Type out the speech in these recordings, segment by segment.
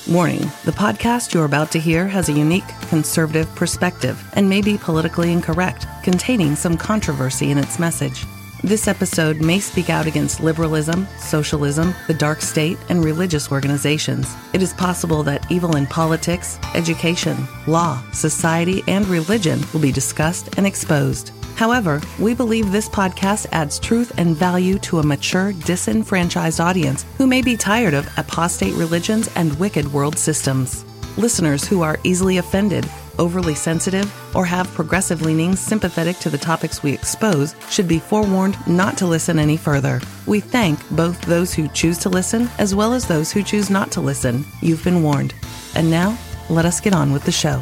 Warning, the podcast you're about to hear has a unique conservative perspective and may be politically incorrect, containing some controversy in its message. This episode may speak out against liberalism, socialism, the dark state, and religious organizations. It is possible that evil in politics, education, law, society, and religion will be discussed and exposed. However, we believe this podcast adds truth and value to a mature, disenfranchised audience who may be tired of apostate religions and wicked world systems. Listeners who are easily offended, overly sensitive, or have progressive leanings sympathetic to the topics we expose should be forewarned not to listen any further. We thank both those who choose to listen as well as those who choose not to listen. You've been warned. And now, let us get on with the show.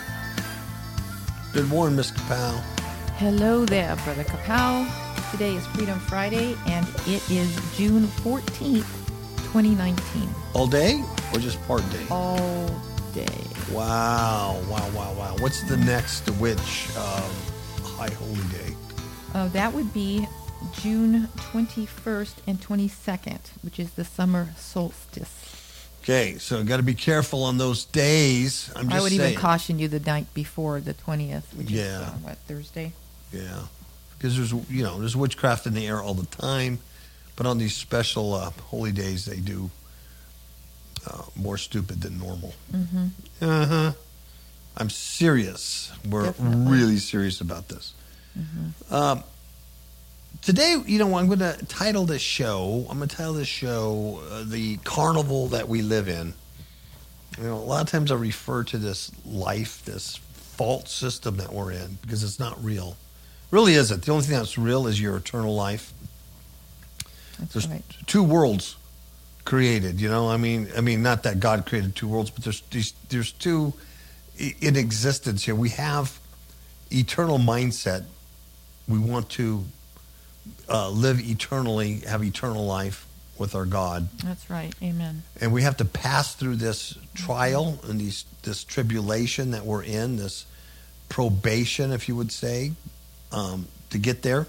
Good morning, Ms. Kapow. Hello there, Brother Kapow. Today is Freedom Friday, and it is June 14th, 2019. All day or just part day? All day. Wow. What's the next high holy day? That would be June 21st and 22nd, which is the summer solstice. Okay, so got to be careful on those days. I would even caution you the night before the 20th, which is Thursday? Yeah, because there's witchcraft in the air all the time, but on these special holy days, they do more stupid than normal. Mm-hmm. I'm serious. We're really serious about this. Mm-hmm. Today, I'm going to title this show, The Carnival That We Live In. A lot of times I refer to this life, this false system that we're in, because it's not real. It really isn't. The only thing that's real is your eternal life. There's two worlds created, I mean, not that God created two worlds, but there's two in existence here. We have eternal mindset. We want to live eternally, have eternal life with our God. That's right. Amen. And we have to pass through this trial and this tribulation that we're in, this probation, if you would say, to get there.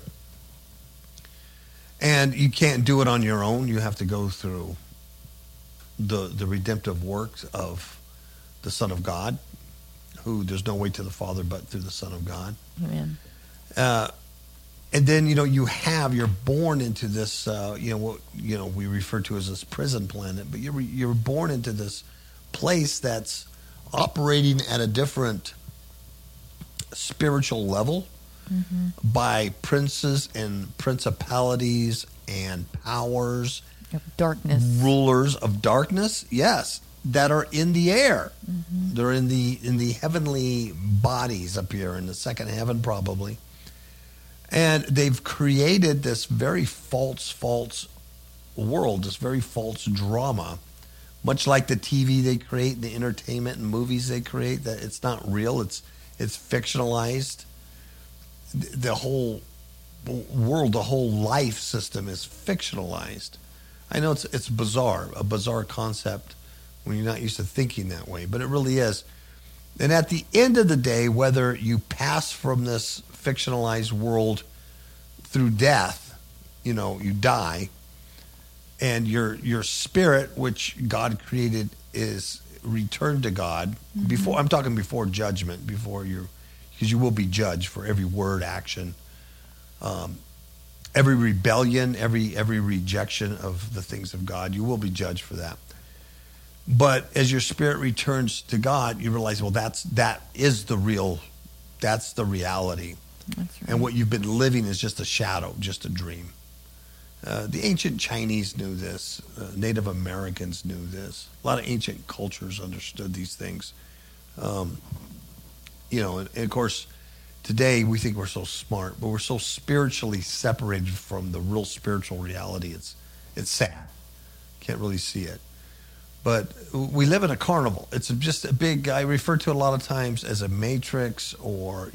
And you can't do it on your own. You have to go through the redemptive works of the Son of God, who there's no way to the Father but through the Son of God. Amen. And then, you're born into this, what we refer to as this prison planet, but you're born into this place that's operating at a different spiritual level by princes and principalities and powers, darkness, rulers of darkness, yes, that are in the air. Mm-hmm. They're in the heavenly bodies up here in the second heaven, probably. And they've created this very false world, this very false drama, much like the TV they create, the entertainment and movies they create. That it's not real; it's fictionalized. The whole world, the whole life system is fictionalized. I know it's bizarre, a bizarre concept when you're not used to thinking that way, but it really is. And at the end of the day, whether you pass from this fictionalized world through death, you die, and your spirit, which God created, is returned to God. Mm-hmm. I'm talking before judgment, because you will be judged for every word, action, every rebellion, every rejection of the things of God. You will be judged for that. But as your spirit returns to God, you realize, well, that is the real, that's the reality. That's right. And what you've been living is just a shadow, just a dream. The ancient Chinese knew this. Native Americans knew this. A lot of ancient cultures understood these things. And of course, today we think we're so smart, but we're so spiritually separated from the real spiritual reality. It's sad. Can't really see it. But we live in a carnival. It's just a big, I refer to it a lot of times as a matrix, or,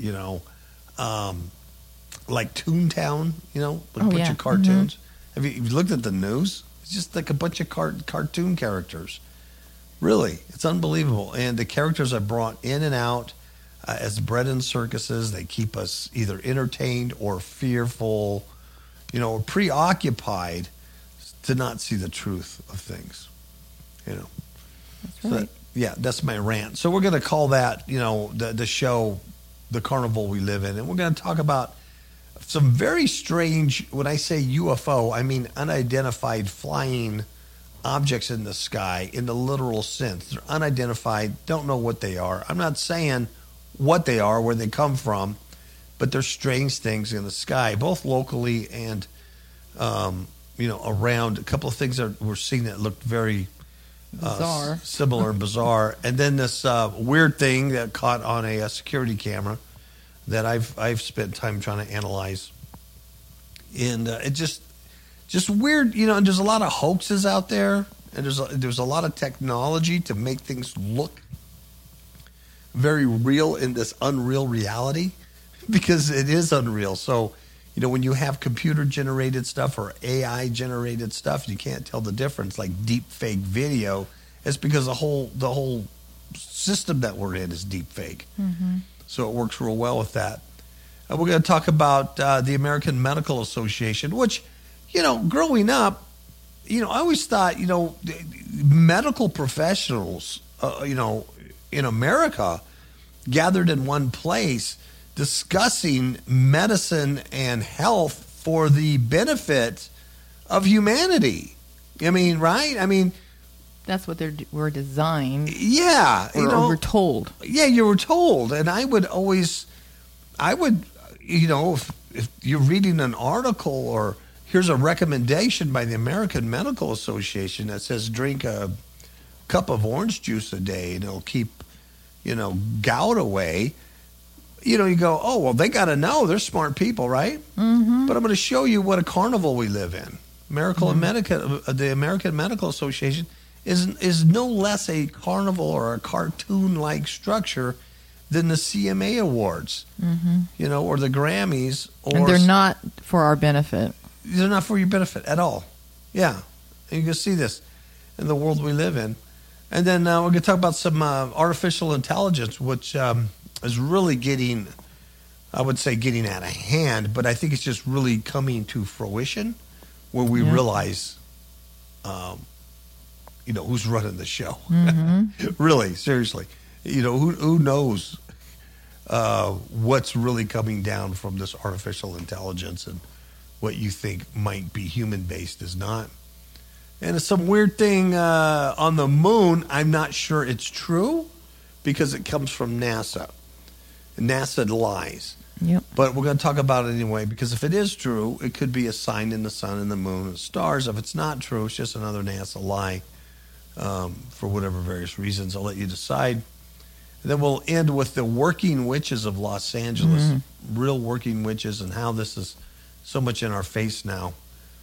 like Toontown, like a bunch of cartoons. Mm-hmm. Have you looked at the news? It's just like a bunch of cartoon characters. Really, it's unbelievable. And the characters are brought in and out as bread in circuses. They keep us either entertained or fearful, or preoccupied to not see the truth of things. That's right. That's my rant. So we're going to call that, the show, The Carnival We Live In. And we're going to talk about some very strange, when I say UFO, I mean unidentified flying objects in the sky in the literal sense. They're unidentified, don't know what they are. I'm not saying what they are, where they come from, but they're strange things in the sky, both locally and, around. A couple of things that we're seeing that looked very bizarre, similar, bizarre. And then this weird thing that caught on a security camera that I've spent time trying to analyze. And it just weird, and there's a lot of hoaxes out there, and there's a lot of technology to make things look very real in this unreal reality, because it is unreal. So, when you have computer-generated stuff or AI-generated stuff, you can't tell the difference. Like deep fake video, it's because the whole system that we're in is deep fake. Mm-hmm. So it works real well with that. We're going to talk about the American Medical Association, which, growing up, I always thought, medical professionals, in America gathered in one place discussing medicine and health for the benefit of humanity. I mean, right? I mean, that's what we're designed. Yeah. Or we're told. Yeah, you were told. And I would, if you're reading an article or here's a recommendation by the American Medical Association that says drink a cup of orange juice a day and it'll keep, gout away. You go, oh, well, they got to know. They're smart people, right? Mm-hmm. But I'm going to show you what a carnival we live in. The American Medical Association is no less a carnival or a cartoon-like structure than the CMA Awards, or the Grammys. And they're not for our benefit. They're not for your benefit at all. Yeah. And you can see this in the world we live in. And then we're going to talk about some artificial intelligence, which is really getting out of hand, but I think it's just really coming to fruition where we realize, who's running the show. Mm-hmm. Really, seriously. Who knows what's really coming down from this artificial intelligence, and what you think might be human-based is not. And it's some weird thing on the moon. I'm not sure it's true because it comes from NASA. NASA lies. Yep. But we're going to talk about it anyway, because if it is true, it could be a sign in the sun and the moon and the stars. If it's not true, it's just another NASA lie for whatever various reasons. I'll let you decide. And then we'll end with the working witches of Los Angeles, real working witches, and how this is so much in our face now.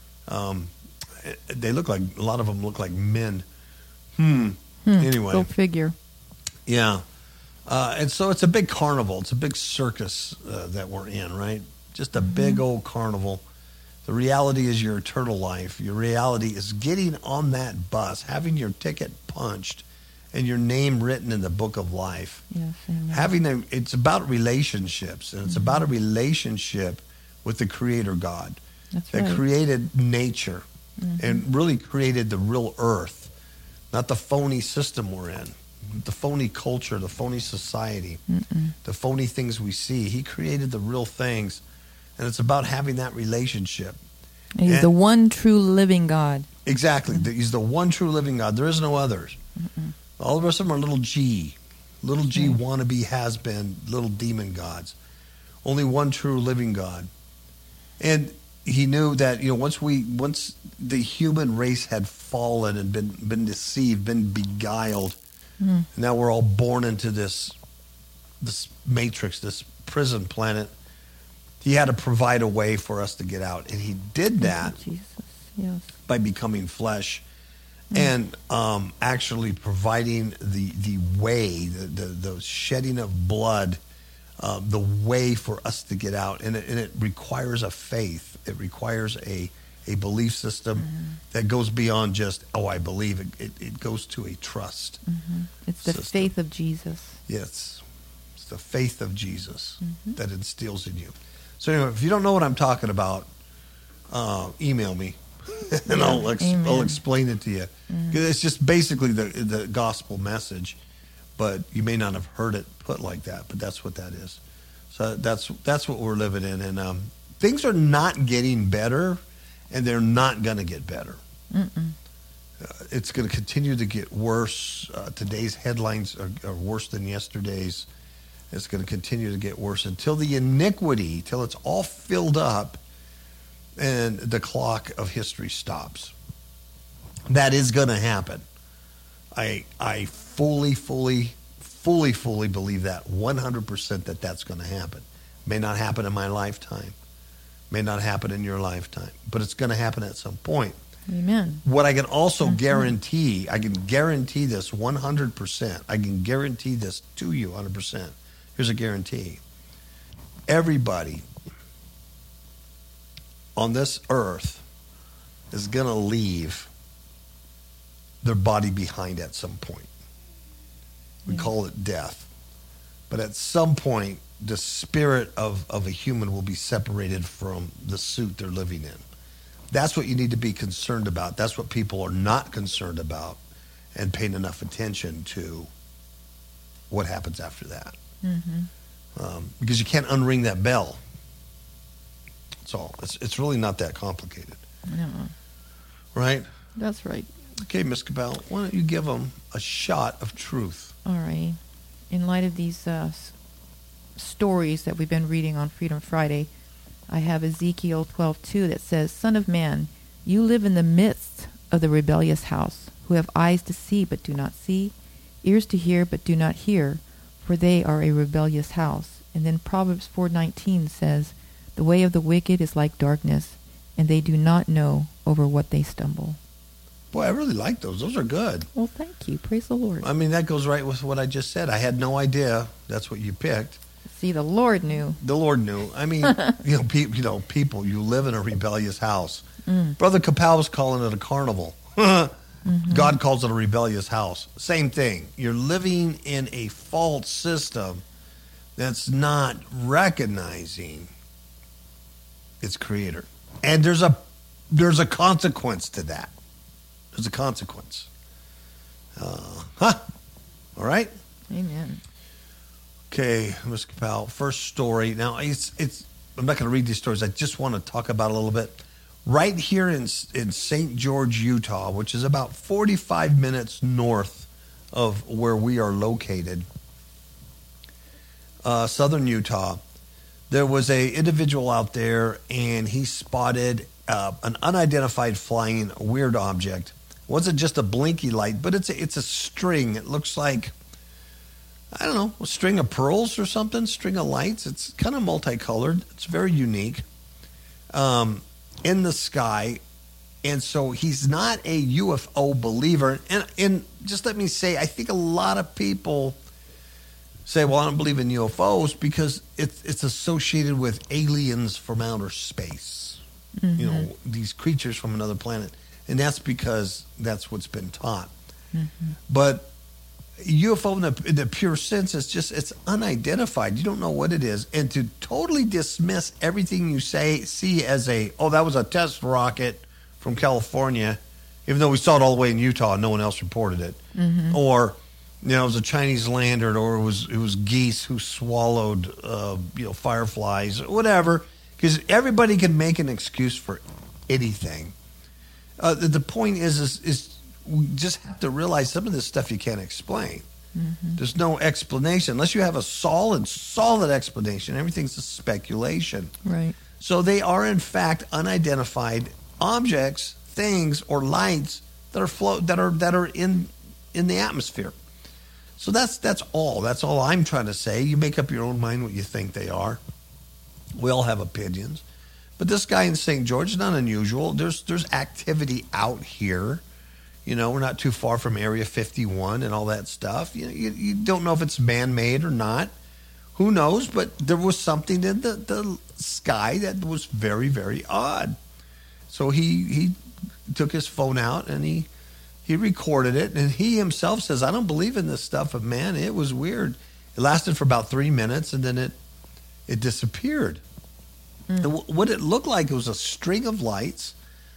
They look like, a lot of them look like men. Anyway. Go figure. Yeah. And so it's a big carnival. It's a big circus that we're in, right? Just a big old carnival. The reality is your eternal life. Your reality is getting on that bus, having your ticket punched, and your name written in the book of life. Yes, amen. It's about relationships, and it's about a relationship with the Creator God. That's that right. created nature and really created the real earth, not the phony system we're in. The phony culture, the phony society, the phony things we see. He created the real things, and it's about having that relationship. And he's the one true living God. Exactly. He's the one true living God. There is no others. All the rest of them are little g wannabe has-been little demon gods. Only one true living God. And he knew that once the human race had fallen and been deceived, been beguiled. Now we're all born into this matrix, this prison planet. He had to provide a way for us to get out, and he did that by becoming flesh and actually providing the way, the shedding of blood, the way for us to get out. And it requires a faith. It requires a belief system that goes beyond just, I believe. It goes to a trust. It's the faith of Jesus. Yes. It's the faith of Jesus that instills in you. So anyway, if you don't know what I'm talking about, email me. And I'll Amen. explain it to you. 'Cause it's just basically the gospel message, but you may not have heard it put like that, but that's what that is. So that's what we're living in. And things are not getting better, and they're not going to get better. It's going to continue to get worse. Today's headlines are worse than yesterday's. It's going to continue to get worse until the iniquity, till it's all filled up and the clock of history stops. That is going to happen. I fully believe that 100% that's going to happen. May not happen in my lifetime. May not happen in your lifetime. But it's going to happen at some point. Amen. What I can also guarantee, I can guarantee this 100%. I can guarantee this to you 100%. Here's a guarantee. Everybody on this earth is going to leave their body behind at some point. We call it death. But at some point, the spirit of a human will be separated from the suit they're living in. That's what you need to be concerned about. That's what people are not concerned about and paying enough attention to what happens after that. Because you can't unring that bell. That's all. It's really not that complicated. No. Right? That's right. Okay, Ms. Cabell, why don't you give them a shot of truth? All right. In light of these stories that we've been reading on Freedom Friday, I have Ezekiel 12:2 that says, Son of man, you live in the midst of the rebellious house, who have eyes to see but do not see, ears to hear but do not hear, for they are a rebellious house. And then Proverbs 4:19 says, the way of the wicked is like darkness, and they do not know over what they stumble. Boy, I really like those. Those are good. Well, thank you. Praise the Lord. I mean, that goes right with what I just said. I had no idea that's what you picked. See, the Lord knew. The Lord knew. I mean, people, you live in a rebellious house. Brother Kapow was calling it a carnival. God calls it a rebellious house. Same thing. You're living in a false system that's not recognizing its creator. And there's a consequence to that. There's a consequence. All right? Amen. Okay, Ms. Kapow, first story. Now, it's. I'm not going to read these stories. I just want to talk about it a little bit. Right here in St. George, Utah, which is about 45 minutes north of where we are located, southern Utah, there was a individual out there, and he spotted an unidentified flying weird object. It wasn't just a blinky light, but it's a string. It looks like, I don't know, a string of pearls or something, string of lights. It's kind of multicolored. It's very unique in the sky. And so he's not a UFO believer. And just let me say, I think a lot of people say, well, I don't believe in UFOs because it's associated with aliens from outer space. These creatures from another planet. And that's because that's what's been taught. But UFO in the pure sense is just, it's unidentified. You don't know what it is. And to totally dismiss everything you see as that was a test rocket from California, even though we saw it all the way in Utah and no one else reported it. Or, it was a Chinese lantern, or it was geese who swallowed, fireflies, or whatever. Because everybody can make an excuse for anything. The point is we just have to realize some of this stuff you can't explain. There's no explanation. Unless you have a solid explanation, everything's a speculation. Right. So they are, in fact, unidentified objects, things, or lights that are in the atmosphere. So that's all. That's all I'm trying to say. You make up your own mind what you think they are. We all have opinions. But this guy in St. George is not unusual. There's activity out here. We're not too far from Area 51 and all that stuff. You don't know if it's man-made or not. Who knows? But there was something in the sky that was very, very odd. So he took his phone out and he recorded it. And he himself says, I don't believe in this stuff, but man, it was weird. It lasted for about 3 minutes and then it disappeared. And what it looked like, it was a string of lights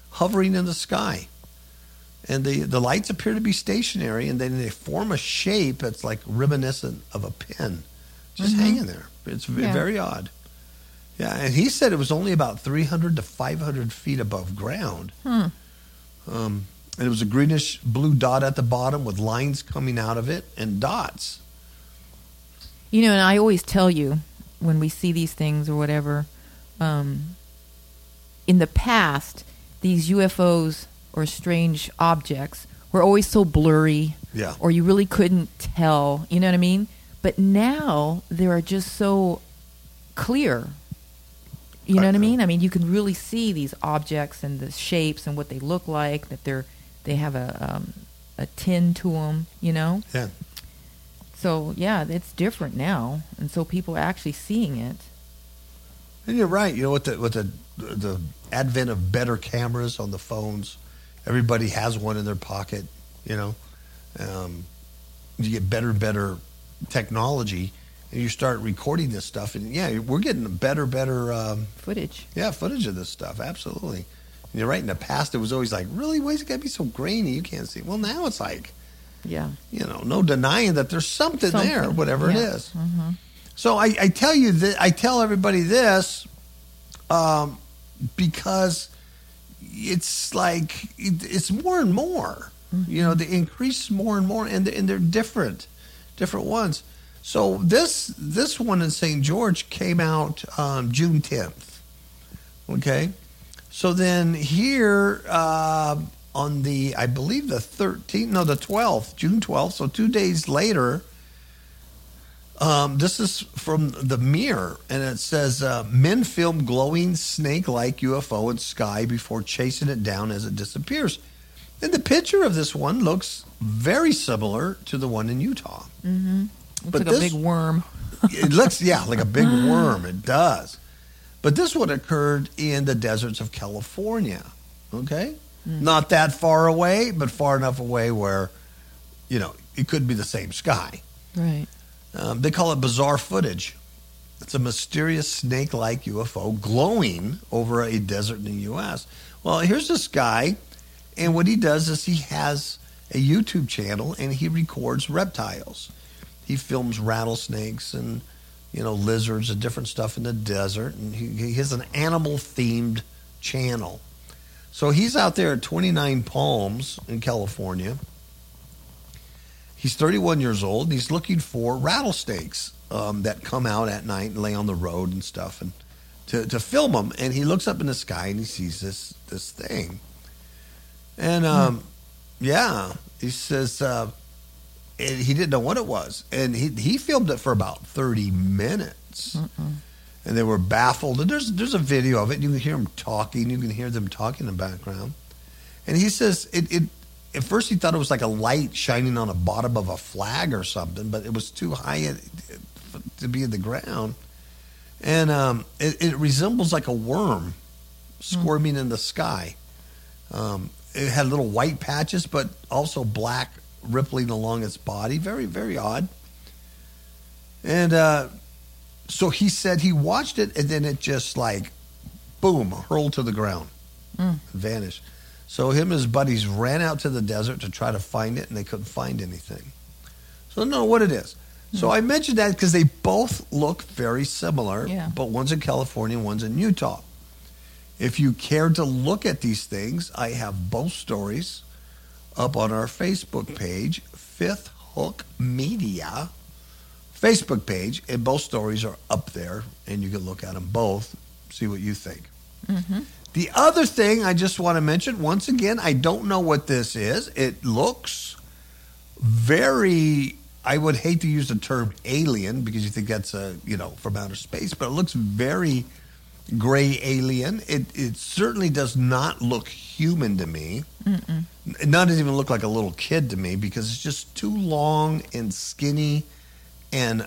hovering in the sky. And the lights appear to be stationary, and then they form a shape that's like reminiscent of a pin, just hanging there. It's very odd. Yeah, and he said it was only about 300 to 500 feet above ground. And it was a greenish blue dot at the bottom with lines coming out of it and dots. You know, and I always tell you when we see these things or whatever, in the past, these UFOs or strange objects were always so blurry, or you really couldn't tell, you know what I mean? But now they are just so clear. You know what I mean? I mean, you can really see these objects and the shapes and what they look like, that they have a tin to them, you know? Yeah. So, yeah, it's different now. And so people are actually seeing it. And you're right. You know, with the advent of better cameras on the phones, everybody has one in their pocket, you know. You get better technology, and you start recording this stuff. And, yeah, we're getting better footage. Yeah, footage of this stuff, absolutely. And you're right. In the past, it was always like, really? Why is it got to be so grainy? You can't see. Well, now it's like, you know, no denying that there's something there, whatever it is. Mm-hmm. So I tell you that I tell everybody this because it's like it's more and more. Mm-hmm. You know, they increase more and more, and they're different ones. So this one in St. George came out June 10th. Okay, so then here on the, I believe the 12th, June 12th. So 2 days later. This is from the Mirror, and it says, men film glowing snake-like UFO in sky before chasing it down as it disappears. And the picture of this one looks very similar to the one in Utah. Mm-hmm. Looks like a big worm. It looks, like a big worm. It does. But this one occurred in the deserts of California, okay? Not that far away, but far enough away where, you know, it could be the same sky. Right. They call it bizarre footage. It's a mysterious snake-like UFO glowing over a desert in the U.S. Well, here's this guy, and what he does is he has a YouTube channel, and he records reptiles. He films rattlesnakes and, you know, lizards and different stuff in the desert, and he has an animal-themed channel. So he's out there at 29 Palms in California. He's 31 years old, and he's looking for rattlesnakes that come out at night and lay on the road and stuff, and to film them. And he looks up in the sky, and he sees this thing. And, he says he didn't know what it was. And he filmed it for about 30 minutes. And they were baffled. And there's a video of it. You can hear them talking. You can hear them talking in the background. And he says at first he thought it was like a light shining on the bottom of a flag or something, but it was too high to be in the ground. And it resembles like a worm squirming in the sky. It had little white patches, but also black rippling along its body. Very, very odd. And so he said he watched it, and then it just like, boom, hurled to the ground, vanished. So him and his buddies ran out to the desert to try to find it, and they couldn't find anything. So I don't know what it is. So I mentioned that because they both look very similar, but one's in California and one's in Utah. If you care to look at these things, I have both stories up on our Facebook page, Fifth Hook Media Facebook page, and both stories are up there, and you can look at them both, see what you think. Mm-hmm. The other thing I just want to mention, once again, I don't know what this is. It looks very, I would hate to use the term alien because you think that's from outer space, but it looks very gray alien. It certainly does not look human to me. Mm-mm. It doesn't even look like a little kid to me because it's just too long and skinny, and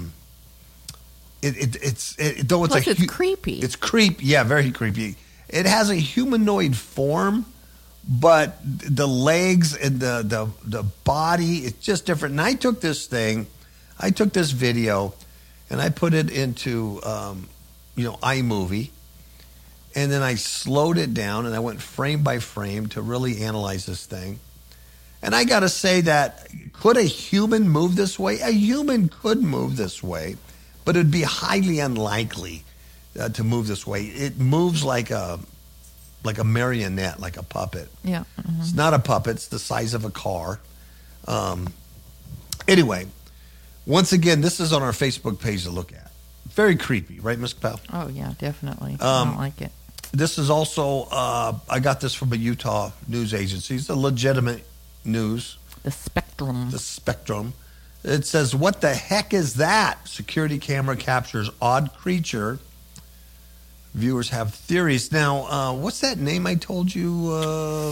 it's creepy. It's creepy, yeah, very creepy. It has a humanoid form, but the legs and the body, it's just different. And I took this video, and I put it into iMovie, And then I slowed it down, and I went frame by frame to really analyze this thing. And I got to say that, could a human move this way? A human could move this way, but it'd be highly unlikely to move this way. It moves like a marionette, like a puppet. Yeah. Mm-hmm. It's not a puppet. It's the size of a car. Anyway, once again, this is on our Facebook page to look at. Very creepy, right, Ms. Powell? Oh, yeah, definitely. I don't like it. This is also, I got this from a Utah news agency. It's a legitimate news. The Spectrum. The Spectrum. It says, what the heck is that? Security camera captures odd creature. Viewers have theories. Now, what's that name I told you?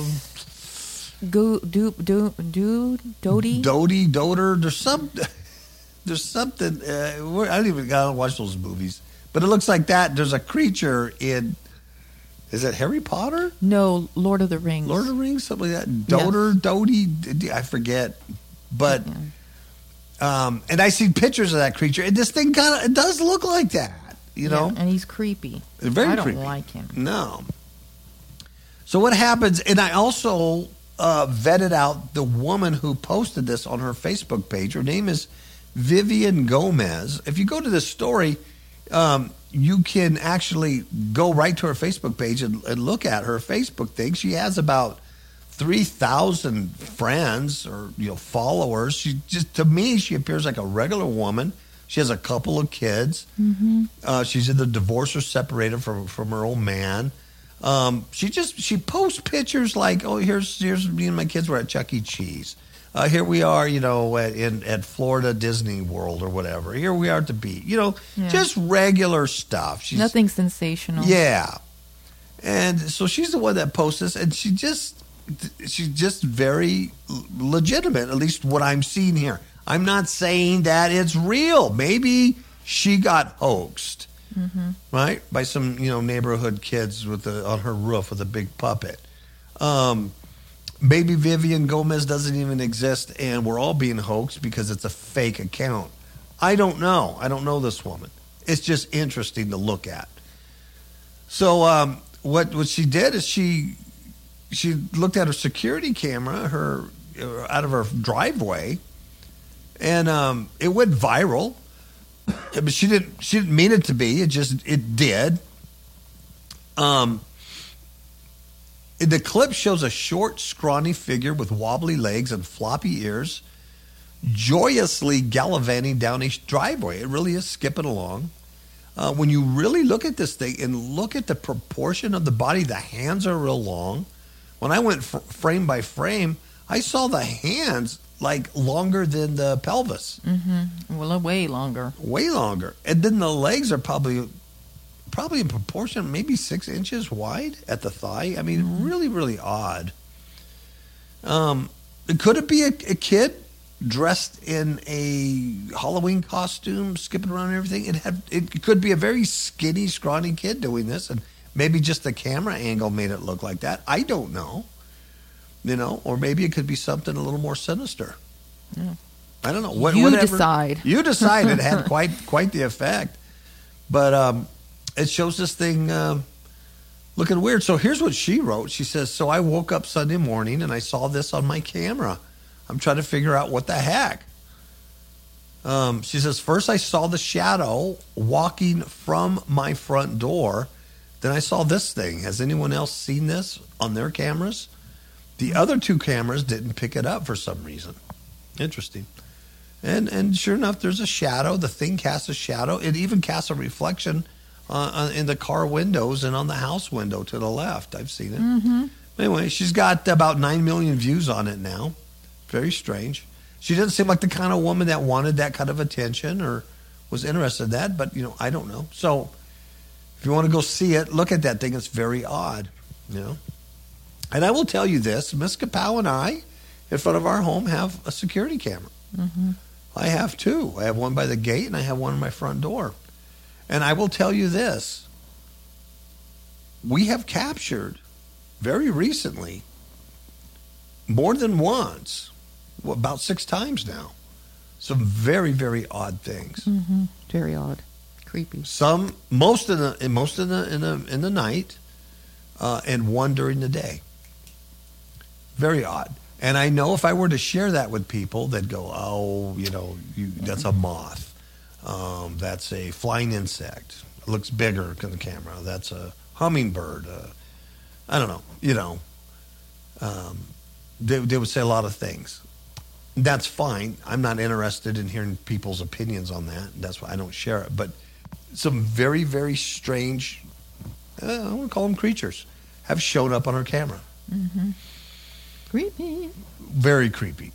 Dodie? Doter. There's something. I don't even gotta watch those movies. But it looks like that. There's a creature in, is it Harry Potter? No, Lord of the Rings. Lord of the Rings, something like that. Doter, yes. Dodie, I forget. But, and I see pictures of that creature, and this thing it does look like that, you know? And he's creepy. Very creepy. I don't like him. No. So what happens, and I also vetted out the woman who posted this on her Facebook page. Her name is Vivian Gomez. If you go to this story, you can actually go right to her Facebook page and look at her Facebook thing. She has about 3,000 friends or followers. She just, to me, she appears like a regular woman. She has a couple of kids. Mm-hmm. She's either divorced or separated from her old man. She posts pictures like, oh, here's me and my kids were at Chuck E. Cheese. Here we are, at Florida Disney World or whatever. Here we are at the beach. Just regular stuff. Nothing sensational. Yeah. And so she's the one that posts this, and she's just very legitimate, at least what I'm seeing here. I'm not saying that it's real. Maybe she got hoaxed, right, by some neighborhood kids on her roof with a big puppet. Maybe Vivian Gomez doesn't even exist, and we're all being hoaxed because it's a fake account. I don't know. I don't know this woman. It's just interesting to look at. So what she did is she looked at her security camera out of her driveway, and it went viral. But she didn't mean it to be. It did. The clip shows a short, scrawny figure with wobbly legs and floppy ears joyously gallivanting down a driveway. It really is skipping along. When you really look at this thing and look at the proportion of the body, the hands are real long. When I went frame by frame, I saw the hands like longer than the pelvis. Mm-hmm. Well, way longer. Way longer. And then the legs are probably in proportion, maybe 6 inches wide at the thigh. I mean, really, really odd. Could it be a kid dressed in a Halloween costume, skipping around and everything? It could be a very skinny, scrawny kid doing this, and maybe just the camera angle made it look like that. I don't know. Or maybe it could be something a little more sinister. Yeah. I don't know. Whatever. Decide. You decide. It had quite the effect. But it shows this thing looking weird. So here's what she wrote. She says, so I woke up Sunday morning and I saw this on my camera. I'm trying to figure out what the heck. She says, first I saw the shadow walking from my front door. Then I saw this thing. Has anyone else seen this on their cameras? The other 2 cameras didn't pick it up for some reason. Interesting. And sure enough, there's a shadow. The thing casts a shadow. It even casts a reflection in the car windows and on the house window to the left. I've seen it. Mm-hmm. Anyway, she's got about 9 million views on it now. Very strange. She doesn't seem like the kind of woman that wanted that kind of attention or was interested in that, but, I don't know. So if you want to go see it, look at that thing. It's very odd, And I will tell you this, Miss Kapow and I, in front of our home, have a security camera. Mm-hmm. I have 2. I have one by the gate, and I have one on my front door. And I will tell you this. We have captured, very recently, more than once, about 6 times now, some very, very odd things. Mm-hmm. Very odd. Creepy. Most in the night. and one during the day. Very odd. And I know if I were to share that with people, they'd go, oh, that's a moth. That's a flying insect. It looks bigger on the camera. That's a hummingbird. I don't know. They would say a lot of things. That's fine. I'm not interested in hearing people's opinions on that. That's why I don't share it. But some very, very strange, I want to call them creatures, have shown up on our camera. Mm-hmm. Creepy. Very creepy.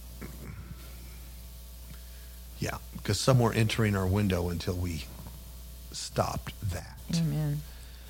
Yeah, because some were entering our window until we stopped that. Amen.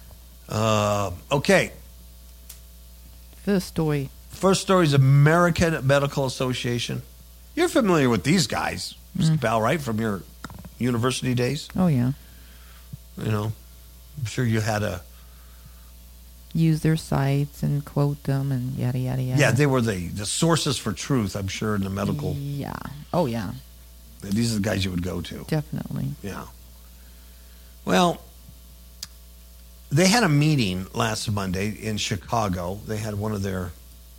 Okay. First story. First story is American Medical Association. You're familiar with these guys, Val, right, from your university days? Oh, yeah. I'm sure you had a... Use their sites and quote them and yada, yada, yada. Yeah, they were the sources for truth, I'm sure, in the medical... Yeah. Oh, yeah. These are the guys you would go to. Definitely. Yeah. Well, they had a meeting last Monday in Chicago. They had one of their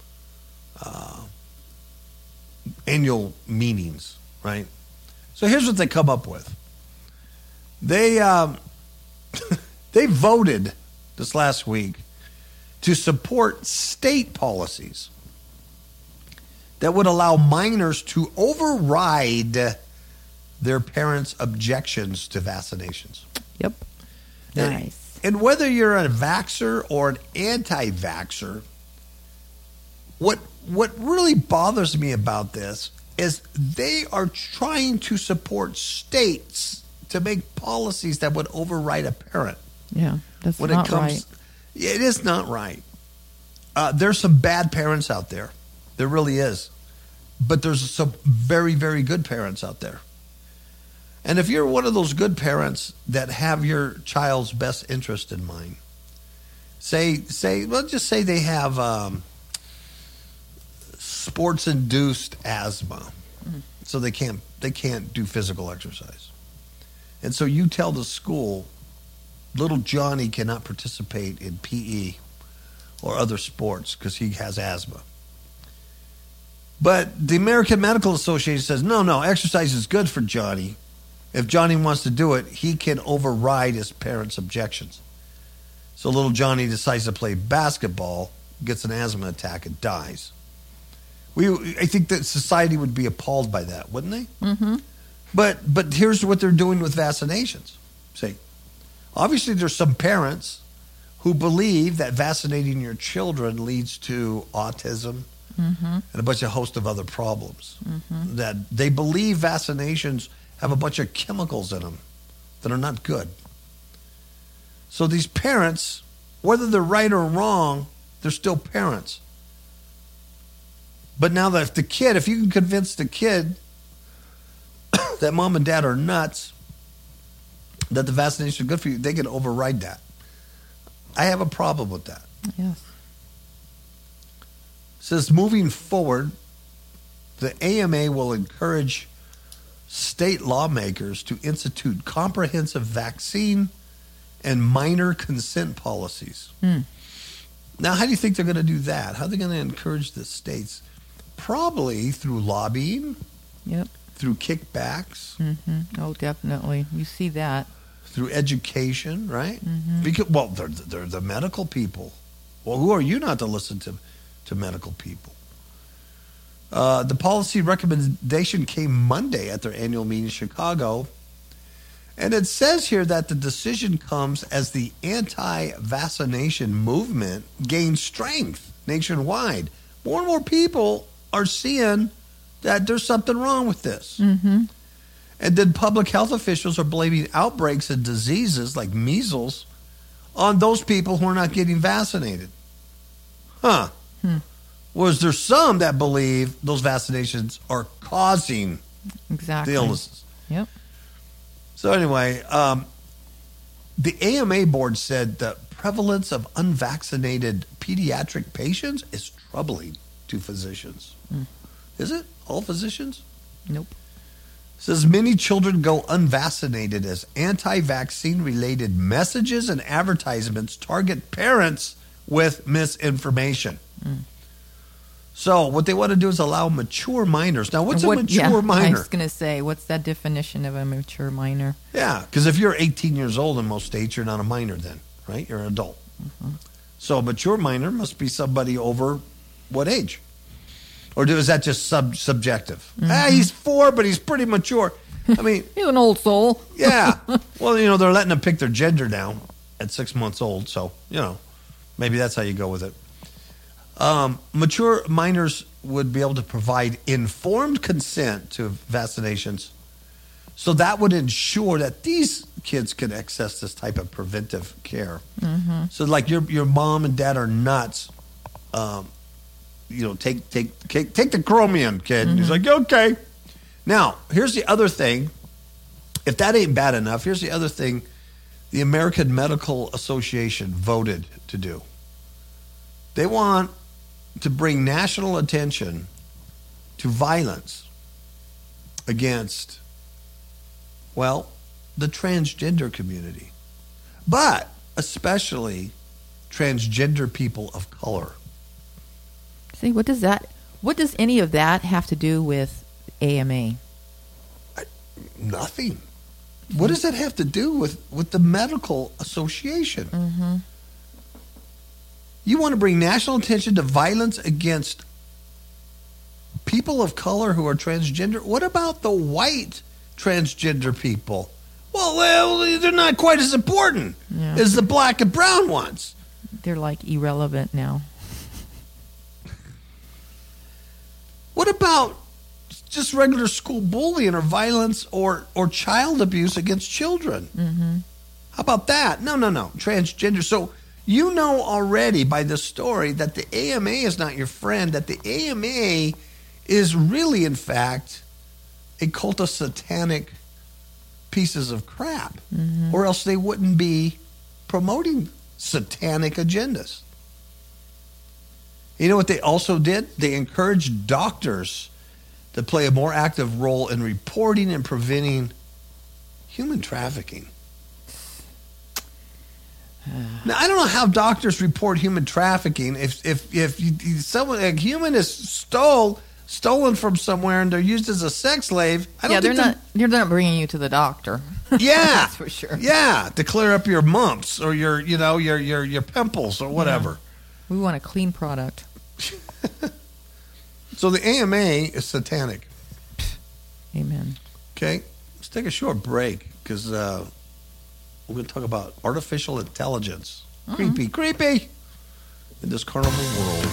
annual meetings, right? So here's what they come up with. They they voted this last week to support state policies that would allow minors to override their parents' objections to vaccinations. Yep. Nice. And whether you're a vaxxer or an anti-vaxxer, what really bothers me about this is they are trying to support states to make policies that would override a parent. Yeah, that's not right. It is not right. There's some bad parents out there. There really is. But there's some very, very good parents out there. And if you're one of those good parents that have your child's best interest in mind, just say they have sports-induced asthma, so they can't do physical exercise. And so you tell the school, little Johnny cannot participate in PE or other sports because he has asthma. But the American Medical Association says, no, exercise is good for Johnny. If Johnny wants to do it, he can override his parents' objections. So little Johnny decides to play basketball, gets an asthma attack, and dies. I think that society would be appalled by that, wouldn't they? Mm-hmm. But here's what they're doing with vaccinations. See, obviously there's some parents who believe that vaccinating your children leads to autism and a bunch of host of other problems. Mm-hmm. That they believe vaccinations have a bunch of chemicals in them that are not good. So these parents, whether they're right or wrong, they're still parents. But now that if you can convince the kid that mom and dad are nuts, that the vaccination is good for you, they can override that. I have a problem with that. Yes. It says moving forward, the AMA will encourage state lawmakers to institute comprehensive vaccine and minor consent policies. Now, how do you think they're going to do that? How are they going to encourage the states? Probably through lobbying. Yep. Through kickbacks. Mm-hmm. Oh, definitely. You see that. Through education, right? Mm-hmm. Because, well, they're the medical people. Well, who are you not to listen to medical people? The policy recommendation came Monday at their annual meeting in Chicago. And it says here that the decision comes as the anti-vaccination movement gains strength nationwide. More and more people are seeing that there's something wrong with this. Mm-hmm. And then public health officials are blaming outbreaks of diseases like measles on those people who are not getting vaccinated. Whereas there's some that believe those vaccinations are causing the illnesses. Yep. So anyway, the AMA board said the prevalence of unvaccinated pediatric patients is troubling to physicians. Is it? All physicians? Nope. Says many children go unvaccinated as anti-vaccine related messages and advertisements target parents with misinformation. So what they want to do is allow mature minors. Now, what's a mature minor? I was going to say, what's that definition of a mature minor? Yeah, because if you're 18 years old in most states, you're not a minor then, right? You're an adult. So a mature minor must be somebody over what age? Or is that just subjective? He's 4, but he's pretty mature. I mean, he's an old soul. Yeah. Well, they're letting them pick their gender now at 6 months old. So, maybe that's how you go with it. Mature minors would be able to provide informed consent to vaccinations. So that would ensure that these kids can access this type of preventive care. So like your mom and dad are nuts. Take the Chromium, kid. And he's like, okay. Now, here's the other thing. If that ain't bad enough, here's the other thing the American Medical Association voted to do. They want to bring national attention to violence against, the transgender community, but especially transgender people of color. See, what does any of that have to do with AMA? Nothing. What does that have to do with the medical association? You want to bring national attention to violence against people of color who are transgender? What about the white transgender people? Well, they're not quite as important as the black and brown ones. They're like irrelevant now. What about just regular school bullying or violence or child abuse against children? How about that? No. Transgender. So you know already by this story that the AMA is not your friend, that the AMA is really, in fact, a cult of satanic pieces of crap, or else they wouldn't be promoting satanic agendas. You know what they also did? They encouraged doctors to play a more active role in reporting and preventing human trafficking. Now, I don't know how doctors report human trafficking. If a human is stolen from somewhere and they're used as a sex slave, they're not bringing you to the doctor. Yeah, that's for sure. Yeah, to clear up your mumps or your pimples or whatever. We want a clean product. So the AMA is satanic. Amen. Okay, let's take a short break because we're going to talk about artificial intelligence. Creepy in this carnival world.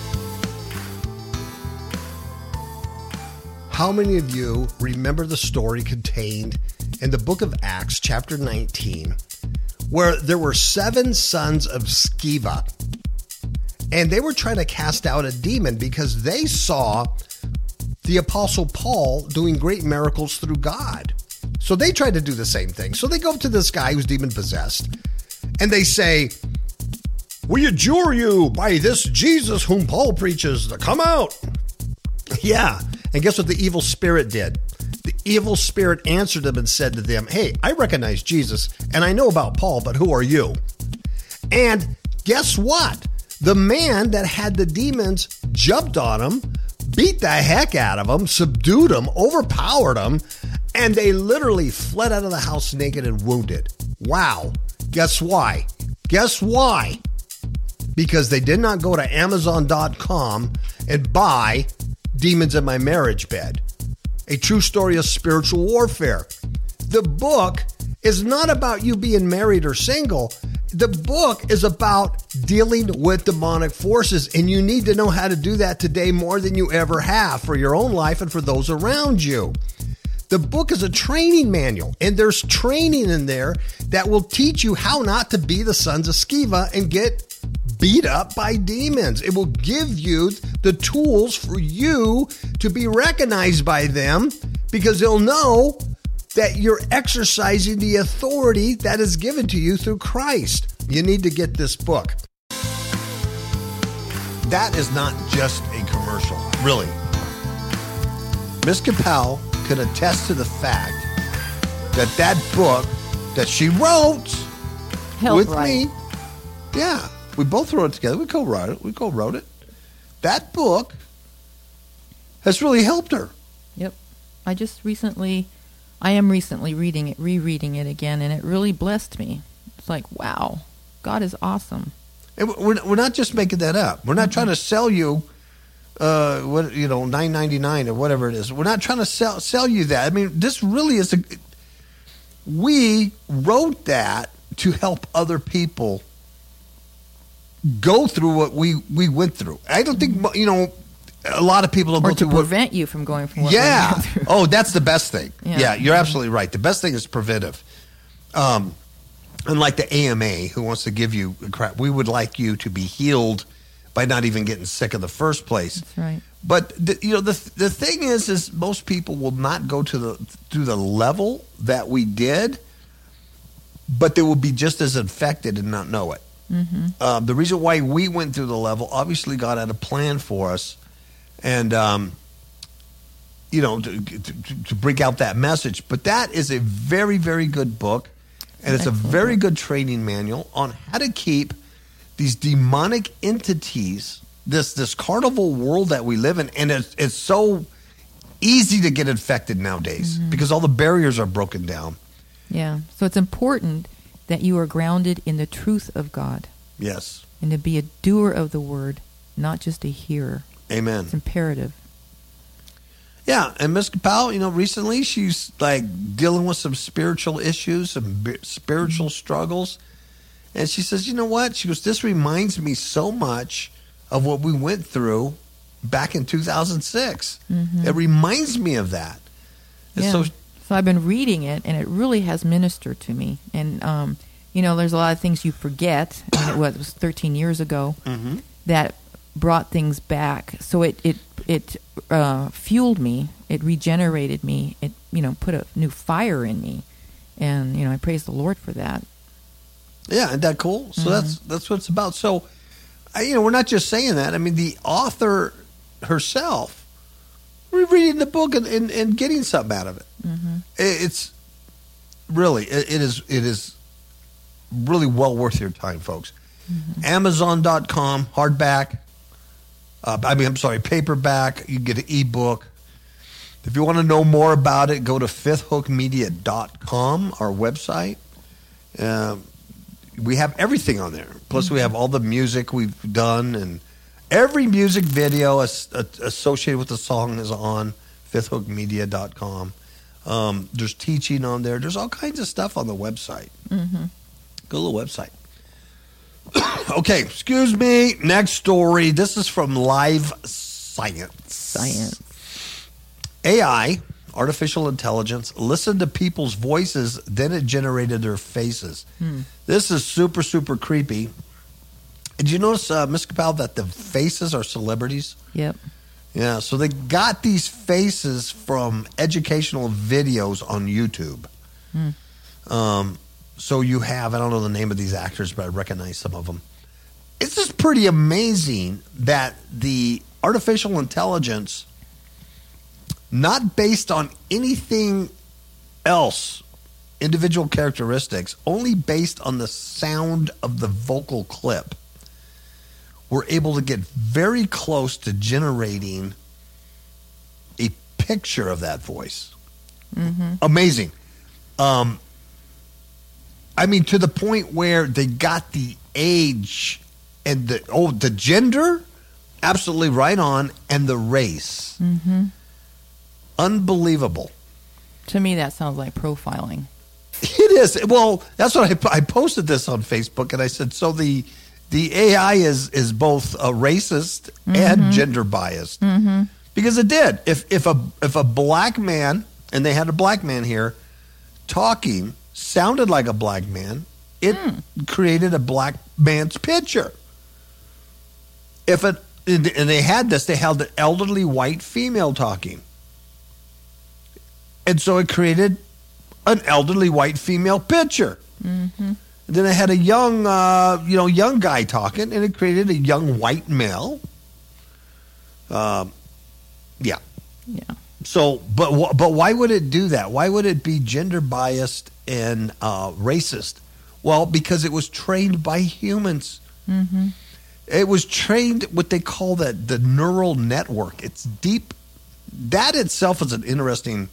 How many of you remember the story contained in the book of Acts, chapter 19, where there were 7 sons of Sceva, and they were trying to cast out a demon because they saw the Apostle Paul doing great miracles through God. So they tried to do the same thing. So they go up to this guy who's demon-possessed, and they say, "We adjure you by this Jesus whom Paul preaches to come out." Yeah, and guess what the evil spirit did? The evil spirit answered them and said to them, "Hey, I recognize Jesus, and I know about Paul, but who are you?" And guess what? The man that had the demons jumped on him, beat the heck out of him, subdued him, overpowered him, and they literally fled out of the house naked and wounded. Wow. Guess why? Guess why? Because they did not go to Amazon.com and buy Demons in My Marriage Bed. A true story of spiritual warfare. The book is not about you being married or single. The book is about dealing with demonic forces, and you need to know how to do that today more than you ever have for your own life and for those around you. The book is a training manual, and there's training in there that will teach you how not to be the sons of Sceva and get beat up by demons. It will give you the tools for you to be recognized by them, because they'll know that you're exercising the authority that is given to you through Christ. You need to get this book. That is not just a commercial, really. Miss Capel can attest to the fact that book that she wrote with me, We both wrote it together. We co-wrote it. That book has really helped her. Yep. I am recently rereading it again, and it really blessed me. It's like, wow, God is awesome. And we're not just making that up. We're not trying to sell you, $9.99 or whatever it is. We're not trying to sell you that. I mean, this really is we wrote that to help other people go through what we went through. I don't think, a lot of people don't go through to prevent you from going through what we went through. Oh, that's the best thing. Yeah. You're absolutely right. The best thing is preventive. Unlike the AMA, who wants to give you crap, we would like you to be healed by not even getting sick in the first place. That's right. But the thing is most people will not go to the level that we did, but they will be just as infected and not know it. Mm-hmm. The reason why we went through the level, obviously God had a plan for us, and to bring out that message. But that is a very, very good book, and it's a very good training manual on how to keep these demonic entities, this carnival world that we live in, and it's so easy to get infected nowadays because all the barriers are broken down. Yeah, so it's important that you are grounded in the truth of God. Yes. And to be a doer of the word, not just a hearer. Amen. It's imperative. Yeah, and Miss Kapow, recently she's like dealing with some spiritual issues, some spiritual struggles. And she says, you know what? She goes, this reminds me so much of what we went through back in 2006. Mm-hmm. It reminds me of that. And so I've been reading it, and it really has ministered to me. And, there's a lot of things you forget. It was 13 years ago that brought things back. So it fueled me. It regenerated me. It, put a new fire in me. And, I praise the Lord for that. Yeah, isn't that cool? So that's what it's about. So, we're not just saying that. I mean, the author herself, we're reading the book and getting something out of it. Mm-hmm. It's really, it is really well worth your time, folks. Mm-hmm. Amazon.com, hardback. Paperback. You can get an ebook. If you want to know more about it, go to fifthhookmedia.com, our website. We have everything on there. Plus, we have all the music we've done, and every music video associated with the song is on fifthhookmedia.com. There's teaching on there. There's all kinds of stuff on the website. Mm-hmm. Go to the website. Okay, excuse me. Next story. This is from Live Science. AI, artificial intelligence, listened to people's voices, then it generated their faces. This is super, super creepy. Did you notice, Ms. Kapow, that the faces are celebrities? Yep. Yeah, so they got these faces from educational videos on YouTube. So you have, I don't know the name of these actors, but I recognize some of them. It's just pretty amazing that the artificial intelligence, not based on anything else, individual characteristics, only based on the sound of the vocal clip, we're able to get very close to generating a picture of that voice. Mm-hmm. Amazing. To the point where they got the age and the gender, absolutely right on, and the race. Mm-hmm. Unbelievable. To me, that sounds like profiling. It is. Well, that's what I posted this on Facebook, and I said, so the AI is both racist and gender biased, because it did. If a black man, and they had a black man here talking, sounded like a black man, it created a black man's picture. And they had an elderly white female talking. And so it created an elderly white female picture. Mm-hmm. Then it had a young guy talking, and it created a young white male. Yeah. So, but why would it do that? Why would it be gender biased and racist? Well, because it was trained by humans. Mm-hmm. It was trained what they call the neural network. It's deep. That itself is an interesting,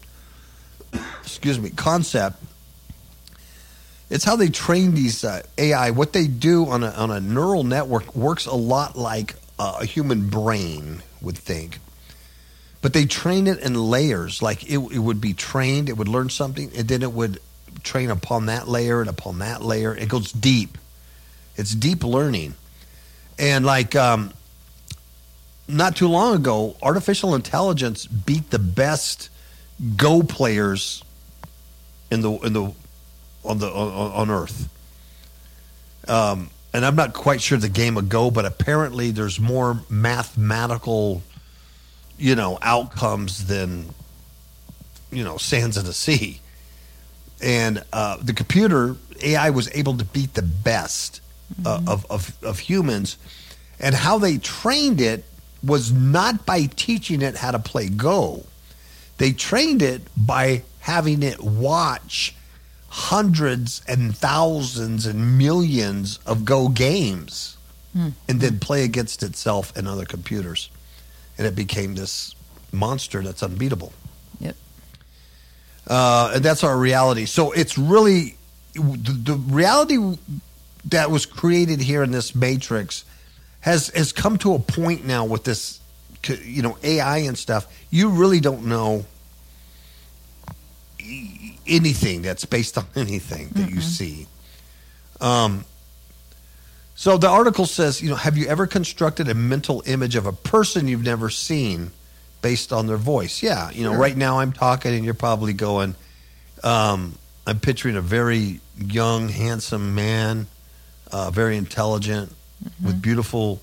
concept. It's how they train these AI. What they do on a neural network works a lot like a human brain would think. But they train it in layers. Like it would be trained, it would learn something, and then it would train upon that layer and upon that layer. It goes deep. It's deep learning. And like not too long ago, artificial intelligence beat the best Go players on Earth. And I'm not quite sure the game of Go, but apparently there's more mathematical, outcomes than, sands in the sea. And the computer AI was able to beat the best of humans, and how they trained it was not by teaching it how to play Go. They trained it by having it watch hundreds and thousands and millions of Go games and then play against itself and other computers. And it became this monster that's unbeatable. Yep. And that's our reality. So it's really the reality that was created here in this matrix has come to a point now with this, AI and stuff. You really don't know anything that's based on anything that you see. So the article says, have you ever constructed a mental image of a person you've never seen based on their voice? Yeah. Sure. Right now I'm talking and you're probably going, I'm picturing a very young, handsome man, very intelligent, with beautiful,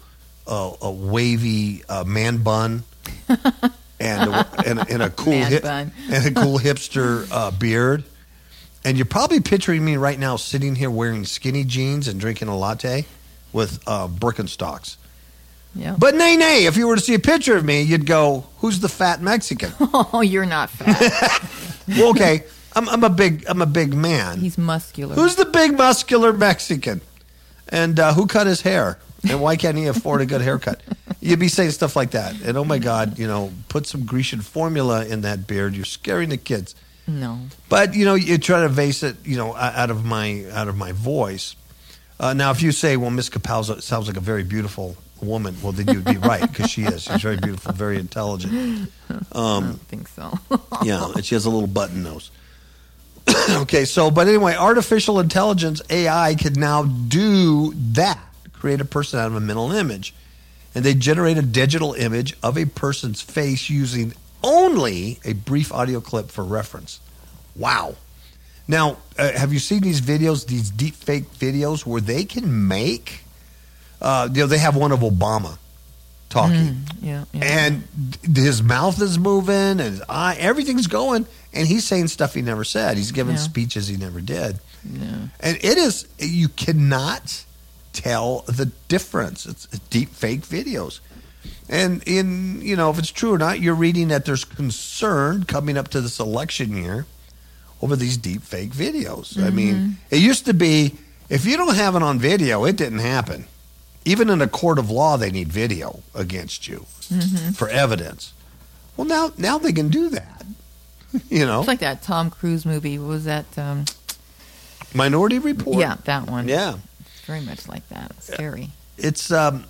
wavy man bun, and a cool and a cool hipster beard. And you're probably picturing me right now sitting here wearing skinny jeans and drinking a latte with Birkenstocks. Yeah. But nay, if you were to see a picture of me, you'd go, "Who's the fat Mexican?" Oh, you're not fat. Well, okay, I'm a big man. He's muscular. Who's the big muscular Mexican? And who cut his hair? And why can't he afford a good haircut? You'd be saying stuff like that. And oh my God, put some Grecian formula in that beard. You're scaring the kids. No. But you try to evase it, out of my voice. Now, if you say, "Well, Miss Capalzo sounds like a very beautiful woman," well, then you'd be right, because she is. She's very beautiful, very intelligent. I don't think so. Yeah, and she has a little button nose. Okay, but anyway, artificial intelligence, AI, can now do that, create a person out of a mental image. And they generate a digital image of a person's face using only a brief audio clip for reference. Wow. Now, have you seen these videos, these deep fake videos, where they can make, they have one of Obama talking. Yeah. And his mouth is moving and his eye, everything's going, and he's saying stuff he never said. He's giving speeches he never did. Yeah. And you cannot tell the difference. It's deep fake videos. And if it's true or not, you're reading that there's concern coming up to this election year over these deep fake videos. I mean, it used to be, if you don't have it on video, it didn't happen. Even in a court of law, they need video against you for evidence. Well, now they can do that. It's like that Tom Cruise movie. What was that? Minority Report? Yeah, that one. Yeah. Very much like that. It's scary. It's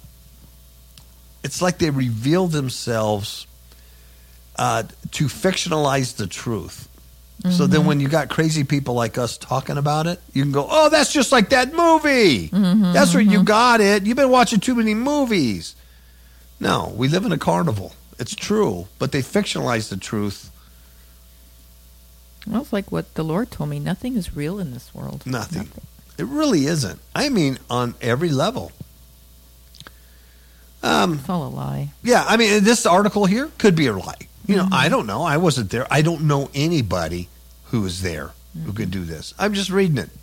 like they reveal themselves to fictionalize the truth. So then when you got crazy people like us talking about it, you can go, "Oh, that's just like that movie. That's where you got it. You've been watching too many movies." No, we live in a carnival. It's true, but they fictionalize the truth. Well, it's like what the Lord told me. Nothing is real in this world. Nothing. It really isn't. I mean, on every level. It's all a lie. Yeah, I mean, this article here could be a lie. I don't know. I wasn't there. I don't know anybody who was there who could do this. I'm just reading it.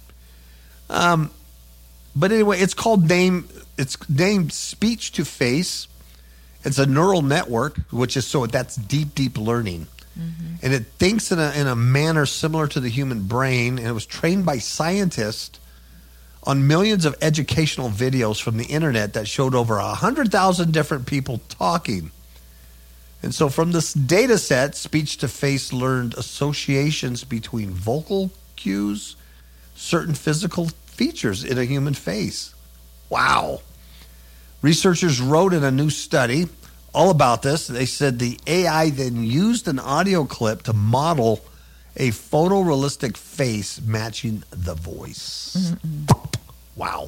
But anyway, it's called named speech to face. It's a neural network, that's deep learning. And it thinks in a manner similar to the human brain, and it was trained by scientists on millions of educational videos from the internet that showed over 100,000 different people talking. And so from this data set, speech-to-face learned associations between vocal cues, certain physical features in a human face. Wow. Researchers wrote in a new study all about this. They said the AI then used an audio clip to model a photorealistic face matching the voice. Wow.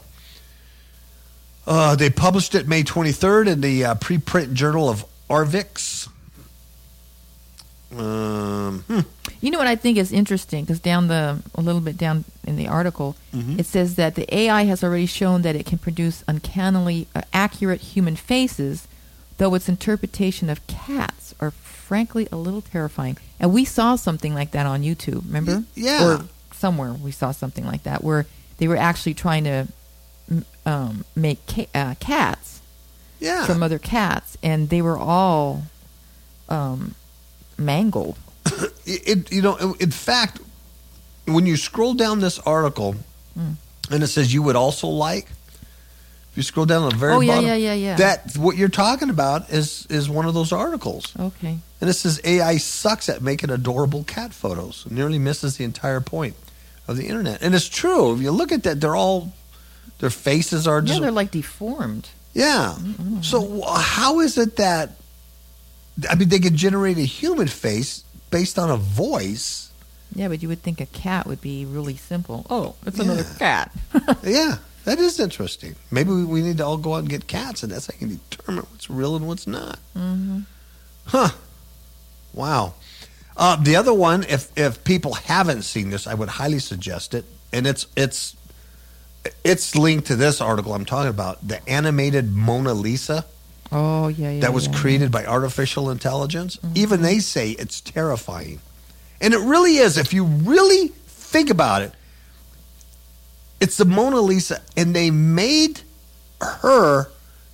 They published it May 23rd in the preprint journal of Arvix. You know what I think is interesting? Because a little bit down in the article, it says that the AI has already shown that it can produce uncannily accurate human faces, though its interpretation of cats are frankly a little terrifying. And we saw something like that on YouTube, remember? Yeah. Or somewhere we saw something like that where they were actually trying to make cats from other cats, and they were all mangled. In fact, when you scroll down this article, and it says you would also like, if you scroll down to the very bottom, that what you're talking about is one of those articles. Okay. And it says AI sucks at making adorable cat photos. It nearly misses the entire point of the internet. And it's true. If you look at that, their faces are just... Yeah, they're like deformed. Yeah. So how is it that, I mean, they can generate a human face based on a voice? Yeah, but you would think a cat would be really simple. Oh, it's another cat. Yeah, that is interesting. Maybe we need to all go out and get cats, and that's how you can determine what's real and what's not. Huh. Wow. The other one, if people haven't seen this, I would highly suggest it. And it's linked to this article I'm talking about, the animated Mona Lisa. Oh, yeah. That was created by artificial intelligence. Even they say it's terrifying. And it really is. If you really think about it, it's the Mona Lisa, and they made her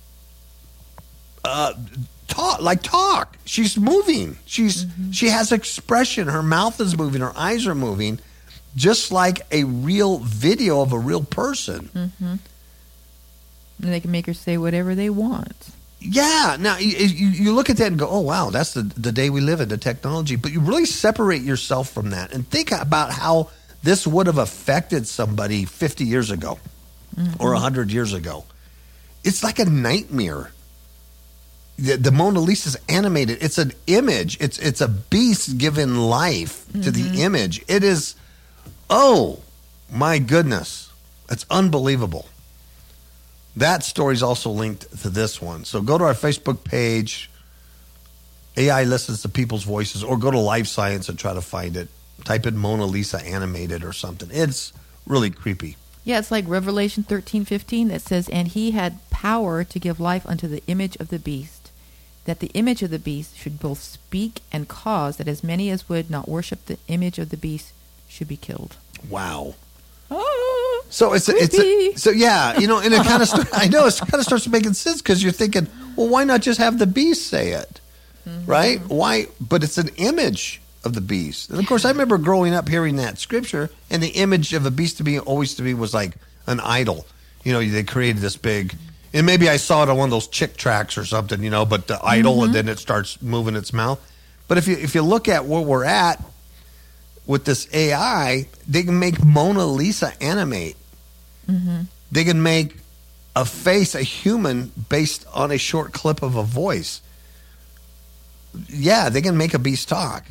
talk. She's moving. She has expression. Her mouth is moving. Her eyes are moving, just like a real video of a real person. And they can make her say whatever they want. Yeah. Now, you look at that and go, oh, wow, that's the day we live in, the technology. But you really separate yourself from that and think about how this would have affected somebody 50 years ago or 100 years ago. It's like a nightmare. The Mona Lisa's animated. It's an image. It's a beast given life to the image. It is, oh, my goodness. It's unbelievable. That story's also linked to this one. So go to our Facebook page. AI listens to people's voices, or go to Life Science and try to find it. Type in Mona Lisa animated or something. It's really creepy. Yeah, it's like Revelation 13:15 that says, "And he had power to give life unto the image of the beast, that the image of the beast should both speak and cause that as many as would not worship the image of the beast should be killed." Wow. Oh, so and it kind of I know it kind of starts making sense, because you're thinking, well, why not just have the beast say it, right? Why? But it's an image of the beast, and of course, I remember growing up hearing that scripture, and the image of a beast to me was like an idol. They created this big, and maybe I saw it on one of those Chick tracts or something, but the idol, and then it starts moving its mouth. But if you look at where we're at with this AI, they can make Mona Lisa animate. They can make a face, a human, based on a short clip of a voice. Yeah, they can make a beast talk.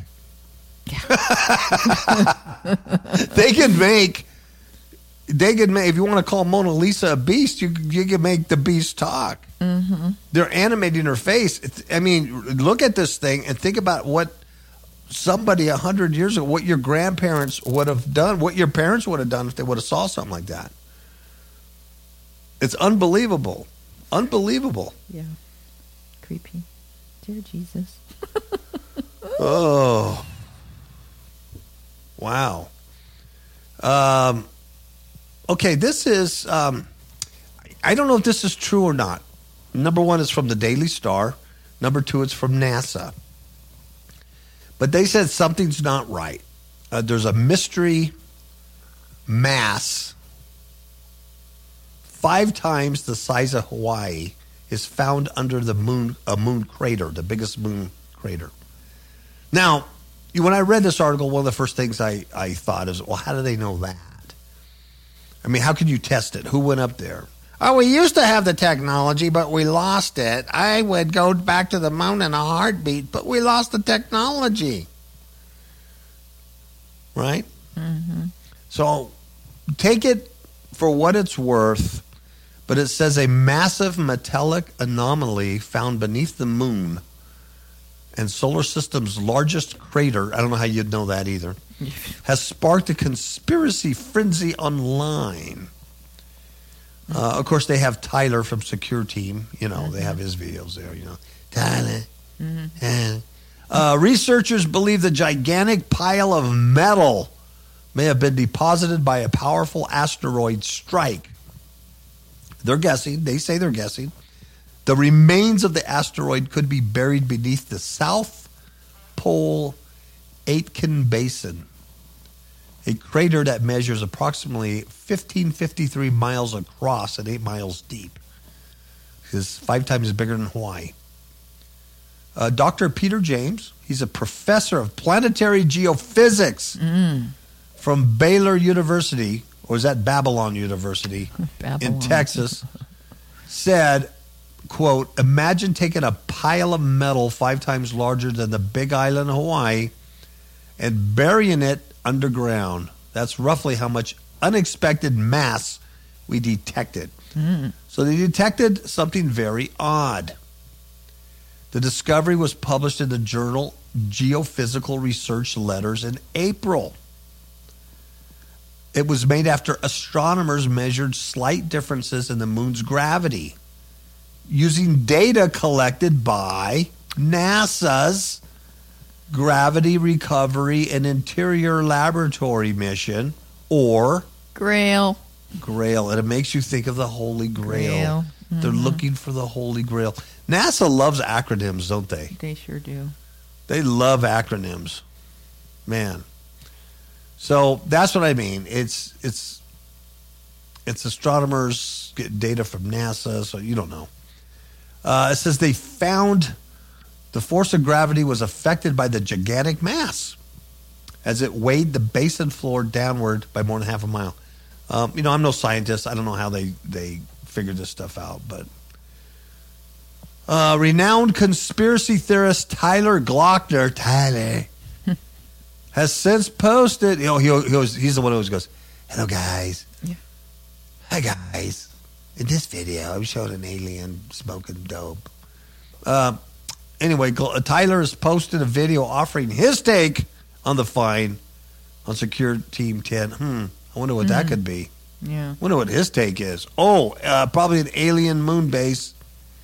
They can make, if you want to call Mona Lisa a beast, you can make the beast talk. They're animating her face. Look at this thing and think about what somebody 100 years ago, what your grandparents would have done, what your parents would have done if they would have saw something like that. It's unbelievable. Unbelievable. Yeah. Creepy. Dear Jesus. Oh. Wow. Okay, this is, I don't know if this is true or not. Number one is from the Daily Star. Number two, it's from NASA. But they said something's not right. There's a mystery mass 5 times the size of Hawaii, is found under a moon crater, the biggest moon crater. Now, when I read this article, one of the first things I thought is, well, how do they know that? I mean, how could you test it? Who went up there? Oh, we used to have the technology, but we lost it. I would go back to the moon in a heartbeat, but we lost the technology. Right? Mm-hmm. So take it for what it's worth, but it says a massive metallic anomaly found beneath the moon and solar system's largest crater, I don't know how you'd know that either, has sparked a conspiracy frenzy online. Of course, they have Tyler from Secure Team. You know, they have his videos there, you know. Tyler. Researchers believe the gigantic pile of metal may have been deposited by a powerful asteroid strike. They're guessing. They say they're guessing. The remains of the asteroid could be buried beneath the South Pole Aitken Basin, a crater that measures approximately 1,553 miles across and 8 miles deep. It's 5 times bigger than Hawaii. Dr. Peter James, he's a professor of planetary geophysics from Baylor University, or is that Babylon University in Texas, said, quote, imagine taking a pile of metal 5 times larger than the Big Island of Hawaii and burying it underground. That's roughly how much unexpected mass we detected. So they detected something very odd. The discovery was published in the journal Geophysical Research Letters in April. It was made after astronomers measured slight differences in the moon's gravity using data collected by NASA's Gravity Recovery and Interior Laboratory mission, or Grail. And it makes you think of the Holy Grail. They're Mm-hmm. looking for the Holy Grail. NASA loves acronyms, don't they? They sure do. They love acronyms. Man. So that's what I mean. It's astronomers get data from NASA, so you don't know. It says they found the force of gravity was affected by the gigantic mass as it weighed the basin floor downward by more than half a mile. I'm no scientist. I don't know how they figured this stuff out, but renowned conspiracy theorist Tyler Glockner, has since posted. He's the one who always goes, "Hello, guys. Yeah. Hi, guys. In this video, I'm showing an alien smoking dope." Anyway, Tyler has posted a video offering his take on the find on Secure Team 10. I wonder what that could be. Yeah. Wonder what his take is. Probably an alien moon base.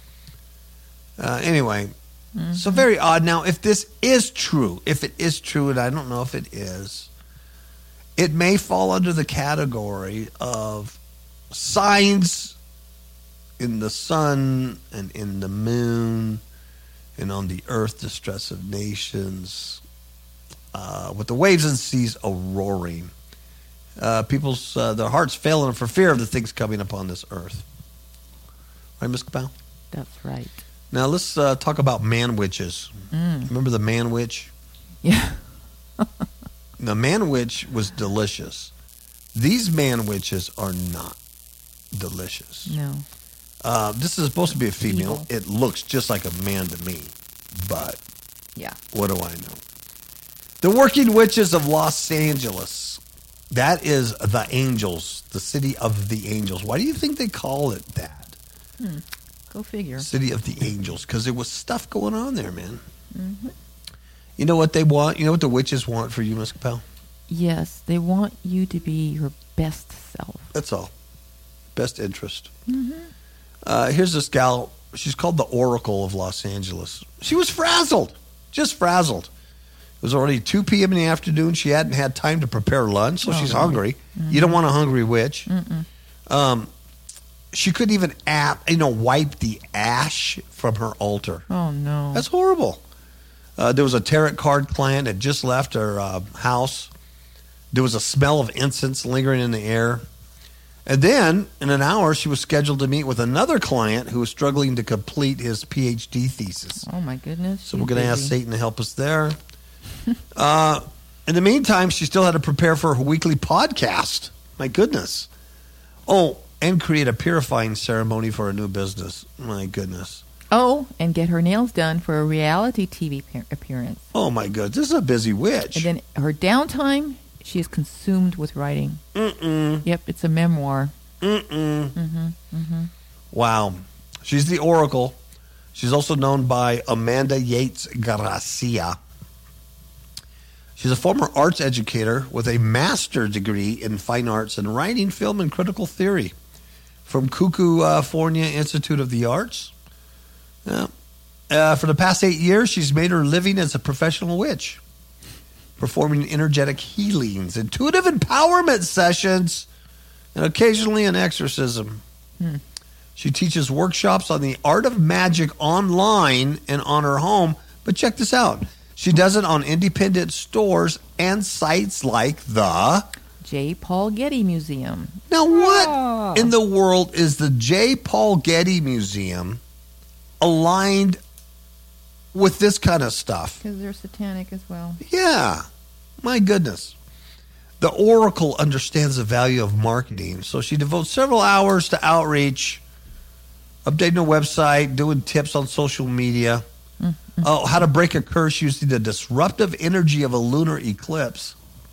Anyway, so very odd. Now, if this is true, and I don't know if it is, it may fall under the category of signs in the sun and in the moon and on the earth, distress of nations, with the waves and seas a-roaring. People's their hearts failing for fear of the things coming upon this earth. Right, Ms. Kapow? That's right. Now let's talk about man witches. Remember the man witch? Yeah. The man witch was delicious. These man witches are not delicious. No. This is supposed to be a female. Evil. It looks just like a man to me, but Yeah. what do I know? The Working Witches of Los Angeles. That is the Angels, the City of the Angels. Why do you think they call it that? Go figure. City of the Angels, because there was stuff going on there, man. Mm-hmm. You know what they want? You know what the witches want for you, Miss Capel? Yes, they want you to be your best self. That's all. Best interest. Mm-hmm. Here's this gal. She's called the Oracle of Los Angeles. She was frazzled. Just frazzled. It was already 2 p.m. in the afternoon. She hadn't had time to prepare lunch, so she's hungry. You don't want a hungry witch. She couldn't even wipe the ash from her altar. Oh, no. That's horrible. There was a tarot card client that just left her house. There was a smell of incense lingering in the air. And then, in an hour, she was scheduled to meet with another client who was struggling to complete his PhD thesis. Oh, my goodness. So we're going to ask Satan to help us there. In the meantime, she still had to prepare for her weekly podcast. My goodness. Oh, and create a purifying ceremony for a new business. My goodness. Oh, and get her nails done for a reality TV appearance. Oh, my goodness. This is a busy witch. And then her downtime, she is consumed with writing. Yep, it's a memoir. Wow. She's the Oracle. She's also known by Amanda Yates Garcia. She's a former arts educator with a master's degree in fine arts and writing, film, and critical theory from Cuckoo, California Institute of the Arts. Yeah. For the past 8 years, she's made her living as a professional witch, performing energetic healings, intuitive empowerment sessions, and occasionally an exorcism. She teaches workshops on the art of magic online and on her home. But check this out. She does it on independent stores and sites like the J. Paul Getty Museum. Now, what in the world is the J. Paul Getty Museum aligned with this kind of stuff? Because they're satanic as well. Yeah. My goodness. The Oracle understands the value of marketing, so she devotes several hours to outreach, updating her website, doing tips on social media. Oh, how to break a curse using the disruptive energy of a lunar eclipse.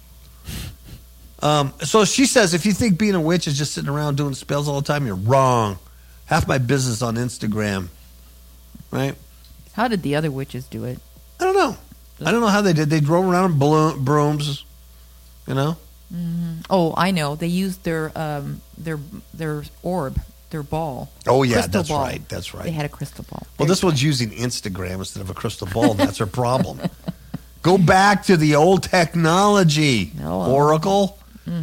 So she says, if you think being a witch is just sitting around doing spells all the time, you're wrong. Half my business on Instagram, right? How did the other witches do it? I don't know. I don't know how they did. They drove around in brooms, you know? Oh, I know. They used their orb, their ball. Oh, yeah, crystal that's ball. right. That's right. They had a crystal ball. Well, this one's using Instagram instead of a crystal ball. That's her problem. Go back to the old technology, Oracle.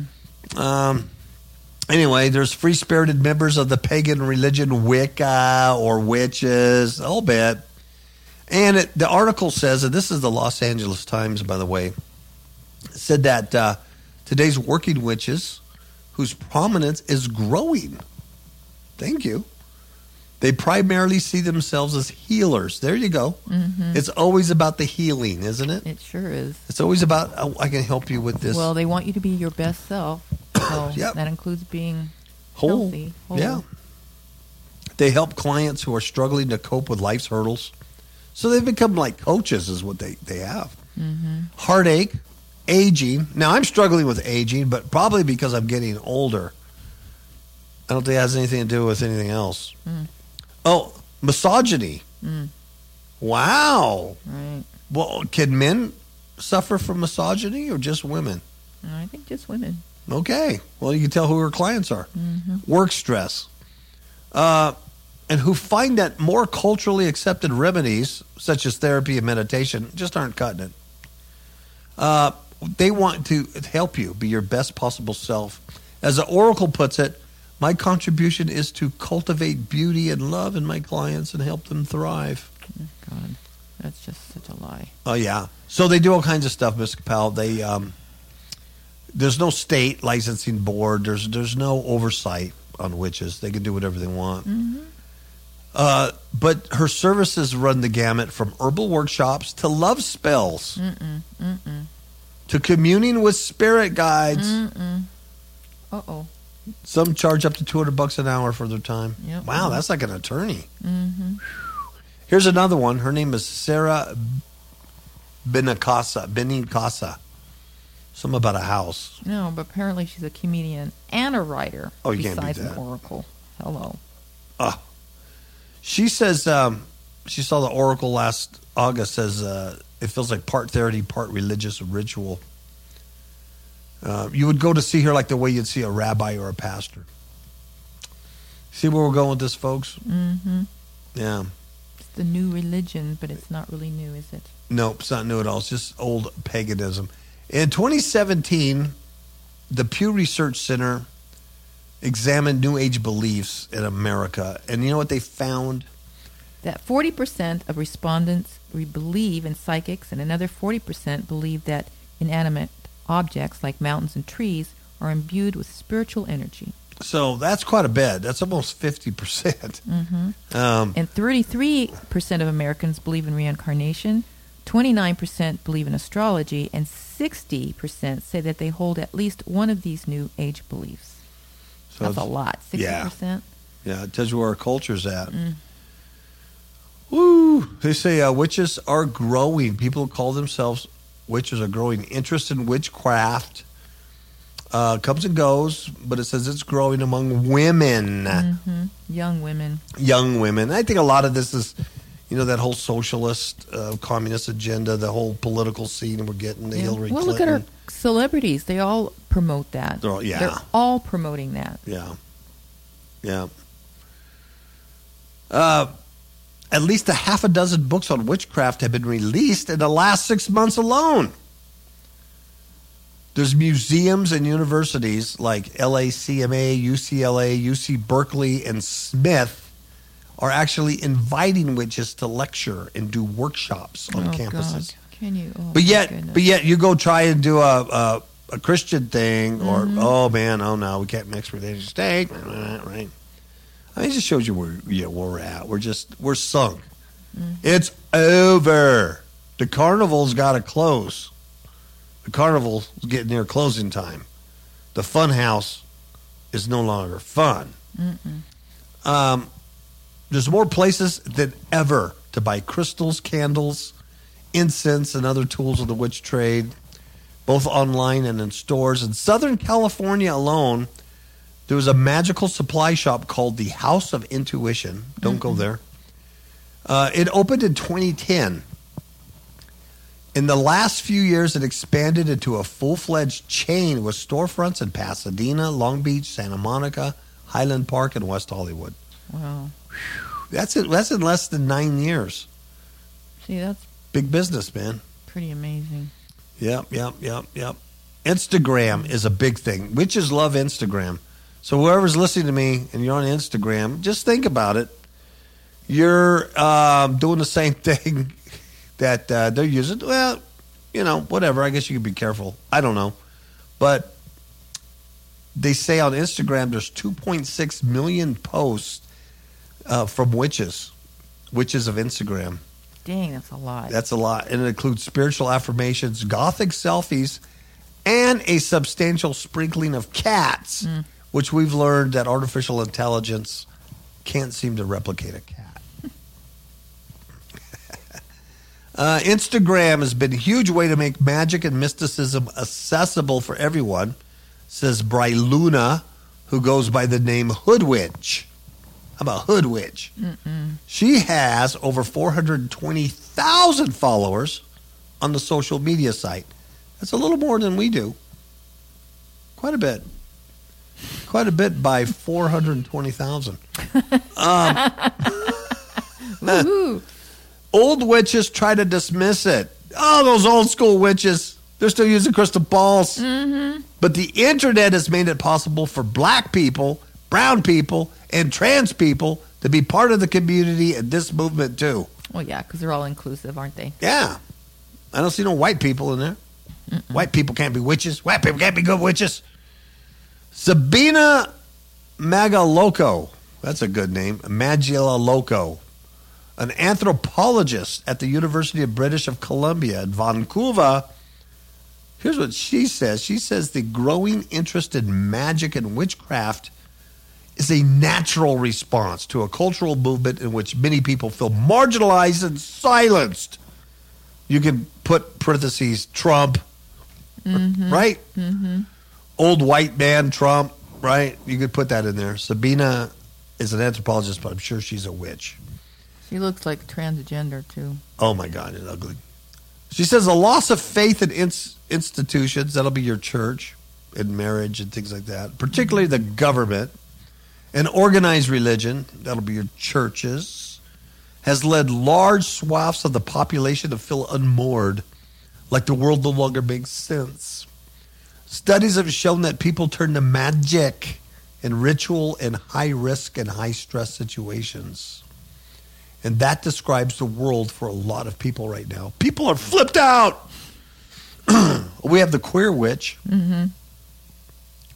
Anyway, there's free-spirited members of the pagan religion Wicca or witches, a whole bit. And the article says, and this is the Los Angeles Times, by the way, said that today's working witches, whose prominence is growing, thank you, they primarily see themselves as healers. There you go. It's always about the healing, isn't it? It sure is. It's always about, oh, I can help you with this. Well, they want you to be your best self. So that includes being healthy. Whole. Yeah. They help clients who are struggling to cope with life's hurdles. So they've become like coaches is what they have. Heartache, aging. Now, I'm struggling with aging, but probably because I'm getting older. I don't think it has anything to do with anything else. Oh, misogyny. Wow. Right. Well, can men suffer from misogyny or just women? I think just women. Okay. Well, you can tell who her clients are. Work stress. And who find that more culturally accepted remedies, such as therapy and meditation, just aren't cutting it. They want to help you be your best possible self. As the Oracle puts it, my contribution is to cultivate beauty and love in my clients and help them thrive. Oh, God, that's just such a lie. Oh, yeah. So they do all kinds of stuff, Ms. Capel. They, there's no state licensing board. There's no oversight on witches. They can do whatever they want. But her services run the gamut from herbal workshops to love spells to communing with spirit guides. Uh-oh. Some charge up to $200 an hour for their time. Yep. Wow, that's like an attorney. Here's another one. Her name is Sarah Benincasa. Something about a house. No, but apparently she's a comedian and a writer. Oh, you can't beat besides that. an oracle. Hello. She says she saw the Oracle last August. Says it feels like part therapy, part religious ritual. You would go to see her like the way you'd see a rabbi or a pastor. See where we're going with this, folks? Yeah. It's the new religion, but it's not really new, is it? Nope, it's not new at all. It's just old paganism. In 2017, the Pew Research Center examined New Age beliefs in America. And you know what they found? That 40% of respondents believe in psychics, and another 40% believe that inanimate objects like mountains and trees are imbued with spiritual energy. So that's quite a bit. That's almost 50%. And 33% of Americans believe in reincarnation, 29% believe in astrology, and 60% say that they hold at least one of these New Age beliefs. So That's a lot, 60%. Yeah, it tells you where our culture's at. Woo! They say witches are growing. People who call themselves witches are growing. Interest in witchcraft comes and goes, but it says it's growing among women. Young women. Young women. I think a lot of this is, that whole socialist, communist agenda, the whole political scene we're getting, the Hillary Clinton. Look at our celebrities. They all promote that. They're all promoting that. Yeah. At least a half a dozen books on witchcraft have been released in the last 6 months alone. There's museums and universities like LACMA, UCLA, UC Berkeley, and Smith are actually inviting witches to lecture and do workshops on campuses. God. Can you? Oh, but yet you go try and do a Christian thing, or oh no, we can't mix religious state, right? I mean, it just shows you where we're at. We're sunk. It's over. The carnival's got to close. The carnival's getting near closing time. The fun house is no longer fun. There's more places than ever to buy crystals, candles, incense, and other tools of the witch trade, both online and in stores. In Southern California alone, there was a magical supply shop called the House of Intuition. Don't go there. It opened in 2010. In the last few years, it expanded into a full-fledged chain with storefronts in Pasadena, Long Beach, Santa Monica, Highland Park, and West Hollywood. Wow. That's in less than 9 years. See, that's big business, man. Pretty amazing. Yep. Instagram is a big thing. Witches love Instagram. So whoever's listening to me and you're on Instagram, just think about it. You're doing the same thing that they're using. Well, whatever. I guess you can be careful. I don't know. But they say on Instagram there's 2.6 million posts from witches of Instagram. Dang, that's a lot. That's a lot. And it includes spiritual affirmations, gothic selfies, and a substantial sprinkling of cats, which we've learned that artificial intelligence can't seem to replicate a cat. Instagram has been a huge way to make magic and mysticism accessible for everyone, says Bryluna, who goes by the name Hoodwitch. How about Hoodwitch? She has over 420,000 followers on the social media site. That's a little more than we do. Quite a bit. Quite a bit by 420,000. Old witches try to dismiss it. Oh, those old school witches. They're still using crystal balls. But the internet has made it possible for black people, brown people, and trans people to be part of the community and this movement too. Well, yeah, because they're all inclusive, aren't they? Yeah. I don't see no white people in there. White people can't be witches. White people can't be good witches. Sabina Magaloko. That's a good name. Magaloko. An anthropologist at the University of British of Columbia in Vancouver. Here's what she says. She says the growing interest in magic and witchcraft is a natural response to a cultural movement in which many people feel marginalized and silenced. You can put parentheses Trump, right? Old white man Trump, right? You could put that in there. Sabina is an anthropologist, but I'm sure she's a witch. She looks like transgender, too. Oh, my God, it's ugly. She says a loss of faith in institutions, that'll be your church and marriage and things like that, particularly the government, and organized religion, that'll be your churches, has led large swaths of the population to feel unmoored, like the world no longer makes sense. Studies have shown that people turn to magic and ritual in high-risk and high-stress situations. And that describes the world for a lot of people right now. People are flipped out. We have the queer witch.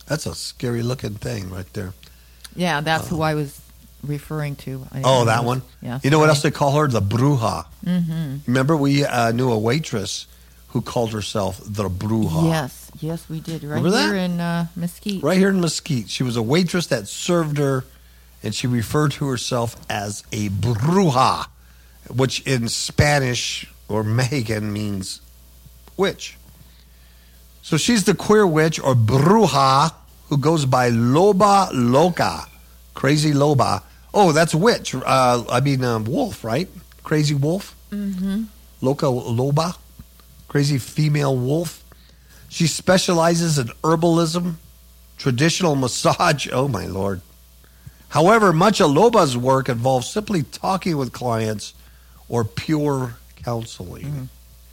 That's a scary looking thing right there. Yeah, that's who I was referring to. Oh, that one? Yeah. You know what else they call her? The bruja. Mm-hmm. Remember, we knew a waitress who called herself the bruja. Yes, we did. Right Remember here in Mesquite. Right here in Mesquite. She was a waitress that served her, and she referred to herself as a bruja, which in Spanish or Mexican means witch. So she's the queer witch or bruja who goes by Loba Loca, crazy Loba. Oh, that's witch. Wolf, right? Crazy wolf. Mm-hmm. Loca Loba, crazy female wolf. She specializes in herbalism, traditional massage. Oh, my Lord. However, much of Loba's work involves simply talking with clients or pure counseling.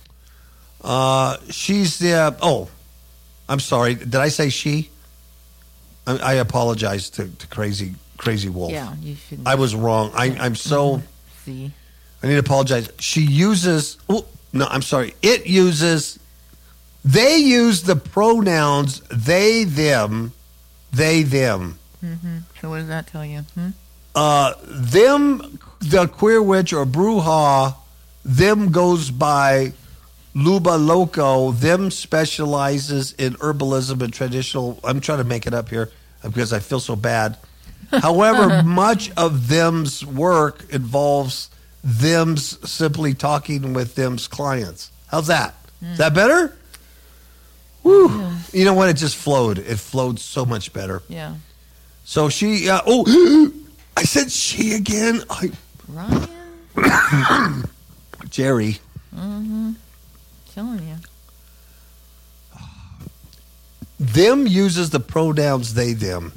She's the... I'm sorry. Did I say she? I apologize to Crazy Wolf. Yeah, you shouldn't. I was wrong. I'm so... See? I need to apologize. She uses... Oh, no, I'm sorry. It uses... They use the pronouns they, them. Mm-hmm. So what does that tell you? Them, the queer witch or bruja, them goes by Luba Loco. Them specializes in herbalism and traditional... I'm trying to make it up here because I feel so bad. However, much of them's work involves them's simply talking with them's clients. How's that? Is that better? Woo. Yeah. You know what? It just flowed. It flowed so much better. Yeah. So she... I said she again. Ryan? Jerry. Mm-hmm. Telling you. Them uses the pronouns they, them.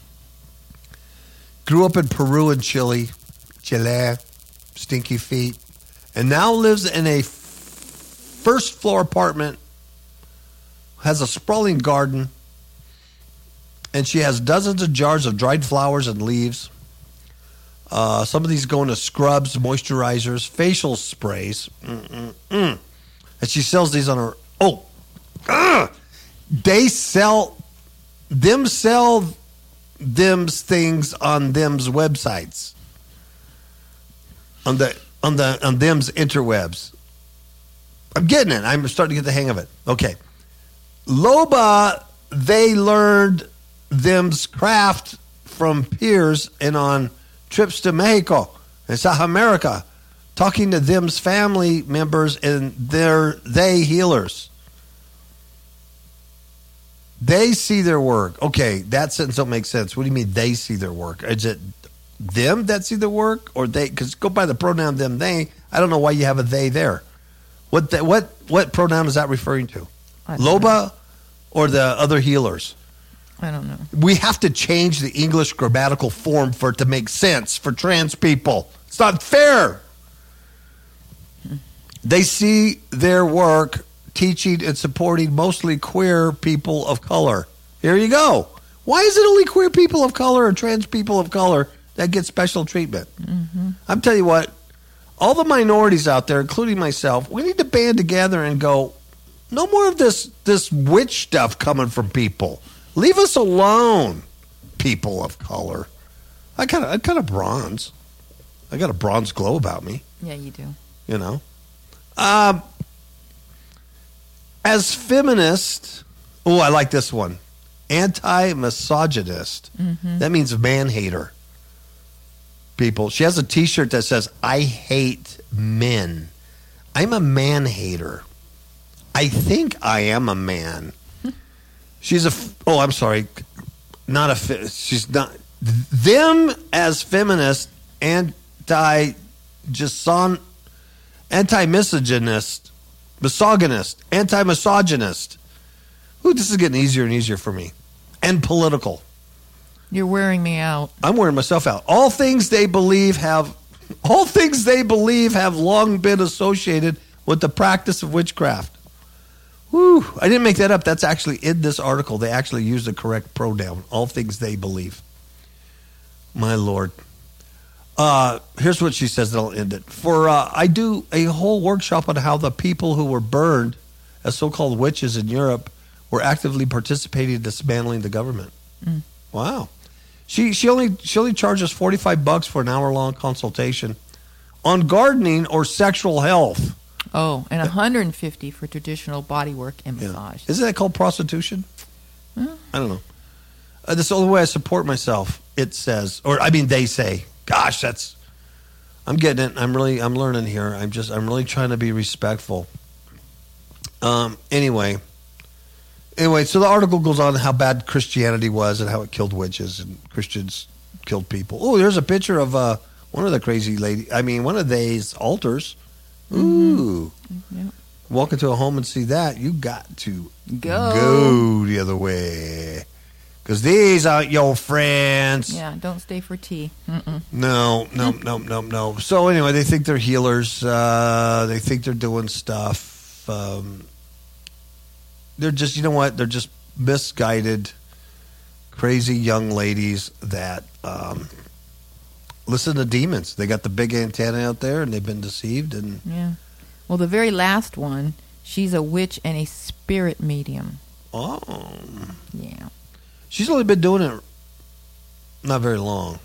Grew up in Peru and Chile, stinky feet, and now lives in a first-floor apartment, has a sprawling garden, and she has dozens of jars of dried flowers and leaves. Some of these go into scrubs, moisturizers, facial sprays. And she sells these on her... They sell them's things on them's websites. On them's interwebs. I'm getting it. I'm starting to get the hang of it. Okay. Loba, they learned them's craft from peers and on trips to Mexico and South America, talking to them's family members and they healers. They see their work. Okay, that sentence don't make sense. What do you mean they see their work? Is it them that see their work or they? Because go by the pronoun them, they. I don't know why you have a they there. What pronoun is that referring to? Loba or the other healers? I don't know. We have to change the English grammatical form for it to make sense for trans people. It's not fair. They see their work teaching and supporting mostly queer people of color. Here you go. Why is it only queer people of color or trans people of color that get special treatment? Mm-hmm. I'm telling you what, all the minorities out there, including myself, we need to band together and go, no more of this witch stuff coming from people. Leave us alone, people of color. I kind of bronze. I got a bronze glow about me. Yeah, you do. You know. As feminist, I like this one. Anti-misogynist. Mm-hmm. That means man-hater. People. She has a T-shirt that says, I hate men. I'm a man-hater. I think I am a man. She's I'm sorry. She's not. Them as feminist, anti-misogynist, anti-misogynist. Ooh, this is getting easier and easier for me. And political. You're wearing me out. I'm wearing myself out. All things they believe have long been associated with the practice of witchcraft. Whew, I didn't make that up. That's actually in this article. They actually use the correct pronoun. All things they believe. My Lord. Here's what she says, and I'll end it. I do a whole workshop on how the people who were burned as so-called witches in Europe were actively participating in dismantling the government. Wow. She only charges $45 for an hour-long consultation on gardening or sexual health. Oh, and $150 for traditional bodywork and Yeah. massage. Isn't that called prostitution? I don't know. That's the only way I support myself, it says. They say. Gosh, I'm getting it. I'm learning here. I'm really trying to be respectful. Anyway, so the article goes on how bad Christianity was and how it killed witches and Christians killed people. Oh, there's a picture of one of the crazy one of these altars. Ooh. Yep. Walk into a home and see that, you got to Go the other way. Because these aren't your friends. Yeah, don't stay for tea. No. So anyway, they think they're healers. They think they're doing stuff. They're just, you know what? They're just misguided, crazy young ladies that listen to demons. They got the big antenna out there, and they've been deceived. And Yeah. Well, the very last one, she's a witch and a spirit medium. oh, Yeah. she's only been doing it not very long.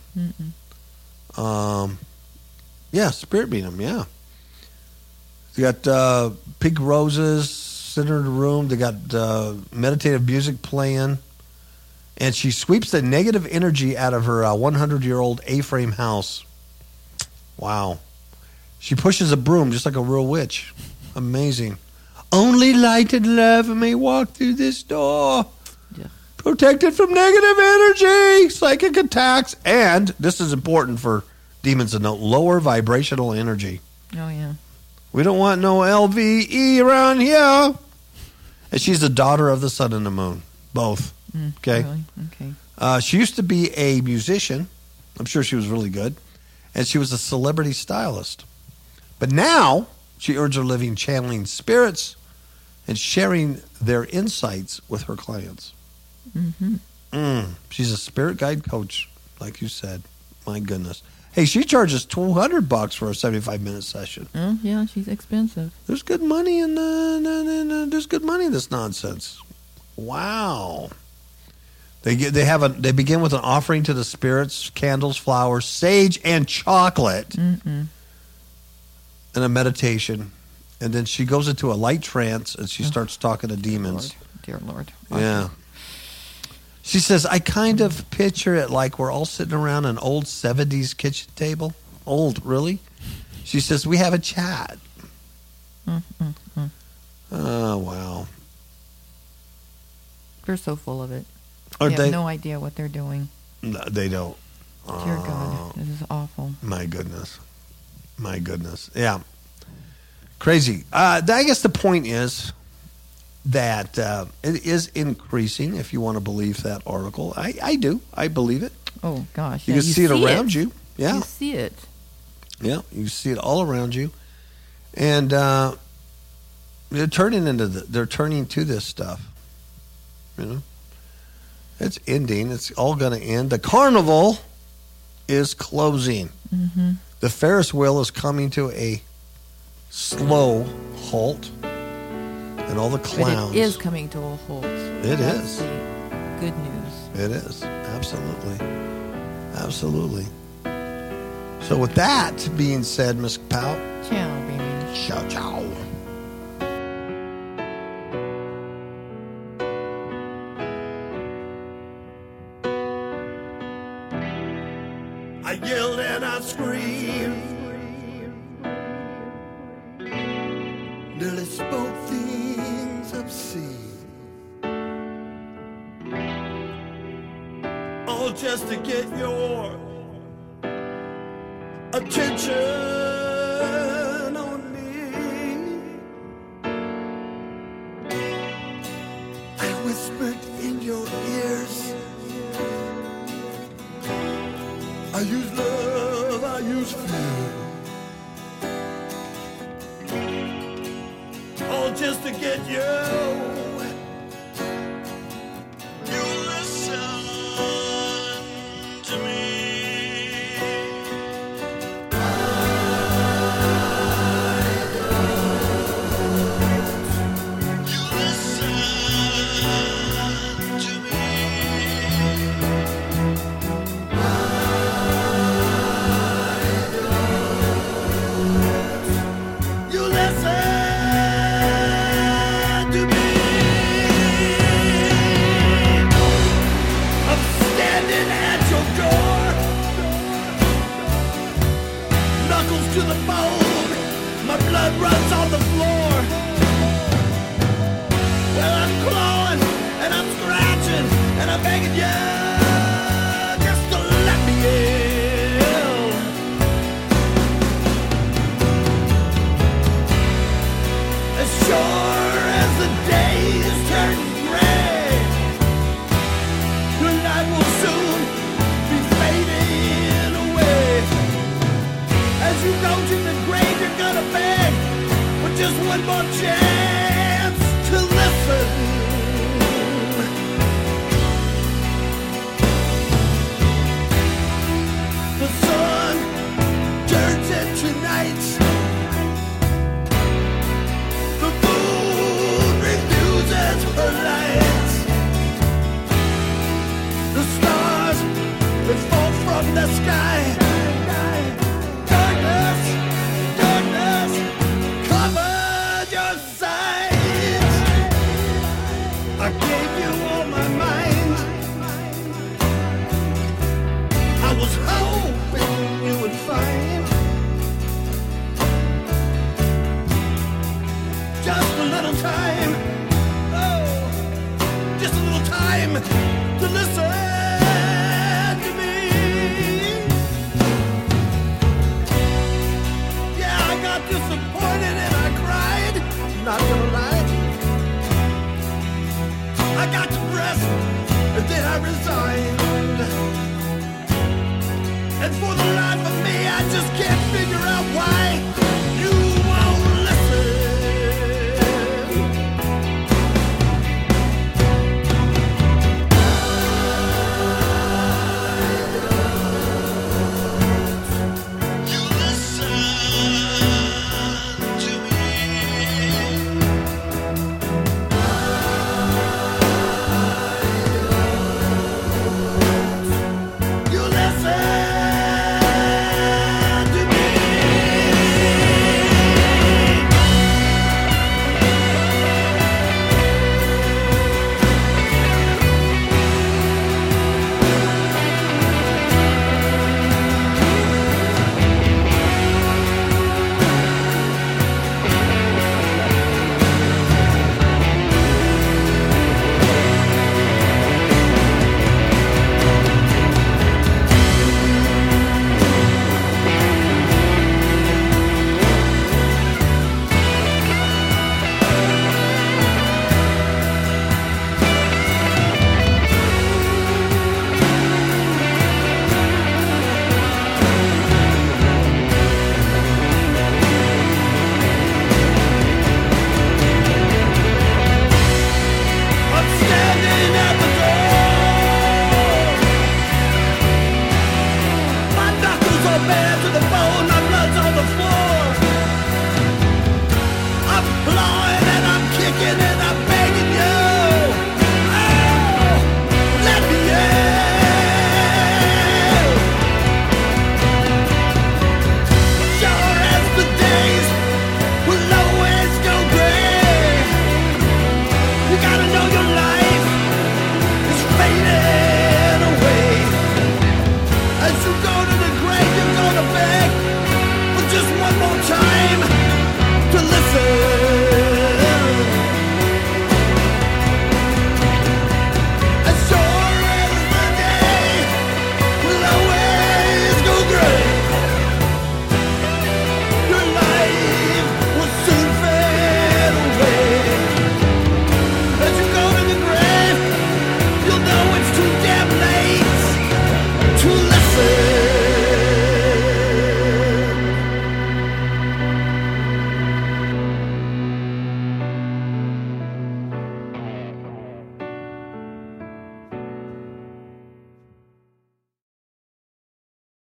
Yeah, spirit medium. Yeah, they got pink roses sitting in the room. They got meditative music playing, and she sweeps the negative energy out of her 100-year-old A-frame house. Wow. She pushes a broom just like a real witch. Amazing. Only light and love may walk through this door. Yeah. Protected from negative energy, psychic attacks, and this is important for demons to know, lower vibrational energy. Oh, yeah. We don't want no LVE around here. And she's the daughter of the sun and the moon, both. Okay. Really? Okay. She used to be a musician. I'm sure she was really good. And she was a celebrity stylist. But now she earns her living channeling spirits and sharing their insights with her clients. She's a spirit guide coach, like you said. My goodness. Hey, she charges $200 for a 75-minute session. Oh, yeah, she's expensive. There's good money in there's good money in this nonsense. Wow. They begin with an offering to the spirits, candles, flowers, sage, and chocolate, and a meditation. And then she goes into a light trance and she starts talking to demons. Dear Lord. Yeah. She says, I kind of picture it like we're all sitting around an old 70s kitchen table. Old, really? She says, we have a chat. Oh, wow. They're so full of it. Aren't They they? have no idea what they're doing. No, they don't. Dear God, this is awful. My goodness. My goodness. Yeah. Crazy. I guess the point is that it is increasing, if you want to believe that article. I do. I believe it. Oh, gosh. You yeah, can see it around you. Yeah. You see it. Yeah. You see it all around you. And they're turning to this stuff. You know? It's ending. It's all going to end. The carnival is closing. The Ferris wheel is coming to a slow halt. And all the clowns. But it is coming to a halt. It That's is. the good news. It is. Absolutely. Absolutely. So with that being said, Miss Powell. Ciao, baby. Ciao, ciao. I yelled and I screamed. Nearly spoke things obscene. All just to get your attention on me. I whispered in your ears. I use love, I use fear. All just to get you. You listen to me. You listen to the bone. My blood runs on the floor. Well, I'm clawing and I'm scratching and I'm begging you just to let me in. As sure as the days turn gray, your light will soon be fading away. As you go to the grave, you're gonna beg for just one more chance to listen. The sun turns into night. The moon refuses her light. The stars that fall from the sky. Darkness, darkness, cover your sight. I gave you all my mind. I was hoping you would find just a little time. Oh, just a little time to listen to me. Yeah, I got disappointed and I cried. Not gonna lie. I got depressed and then I resigned. And for the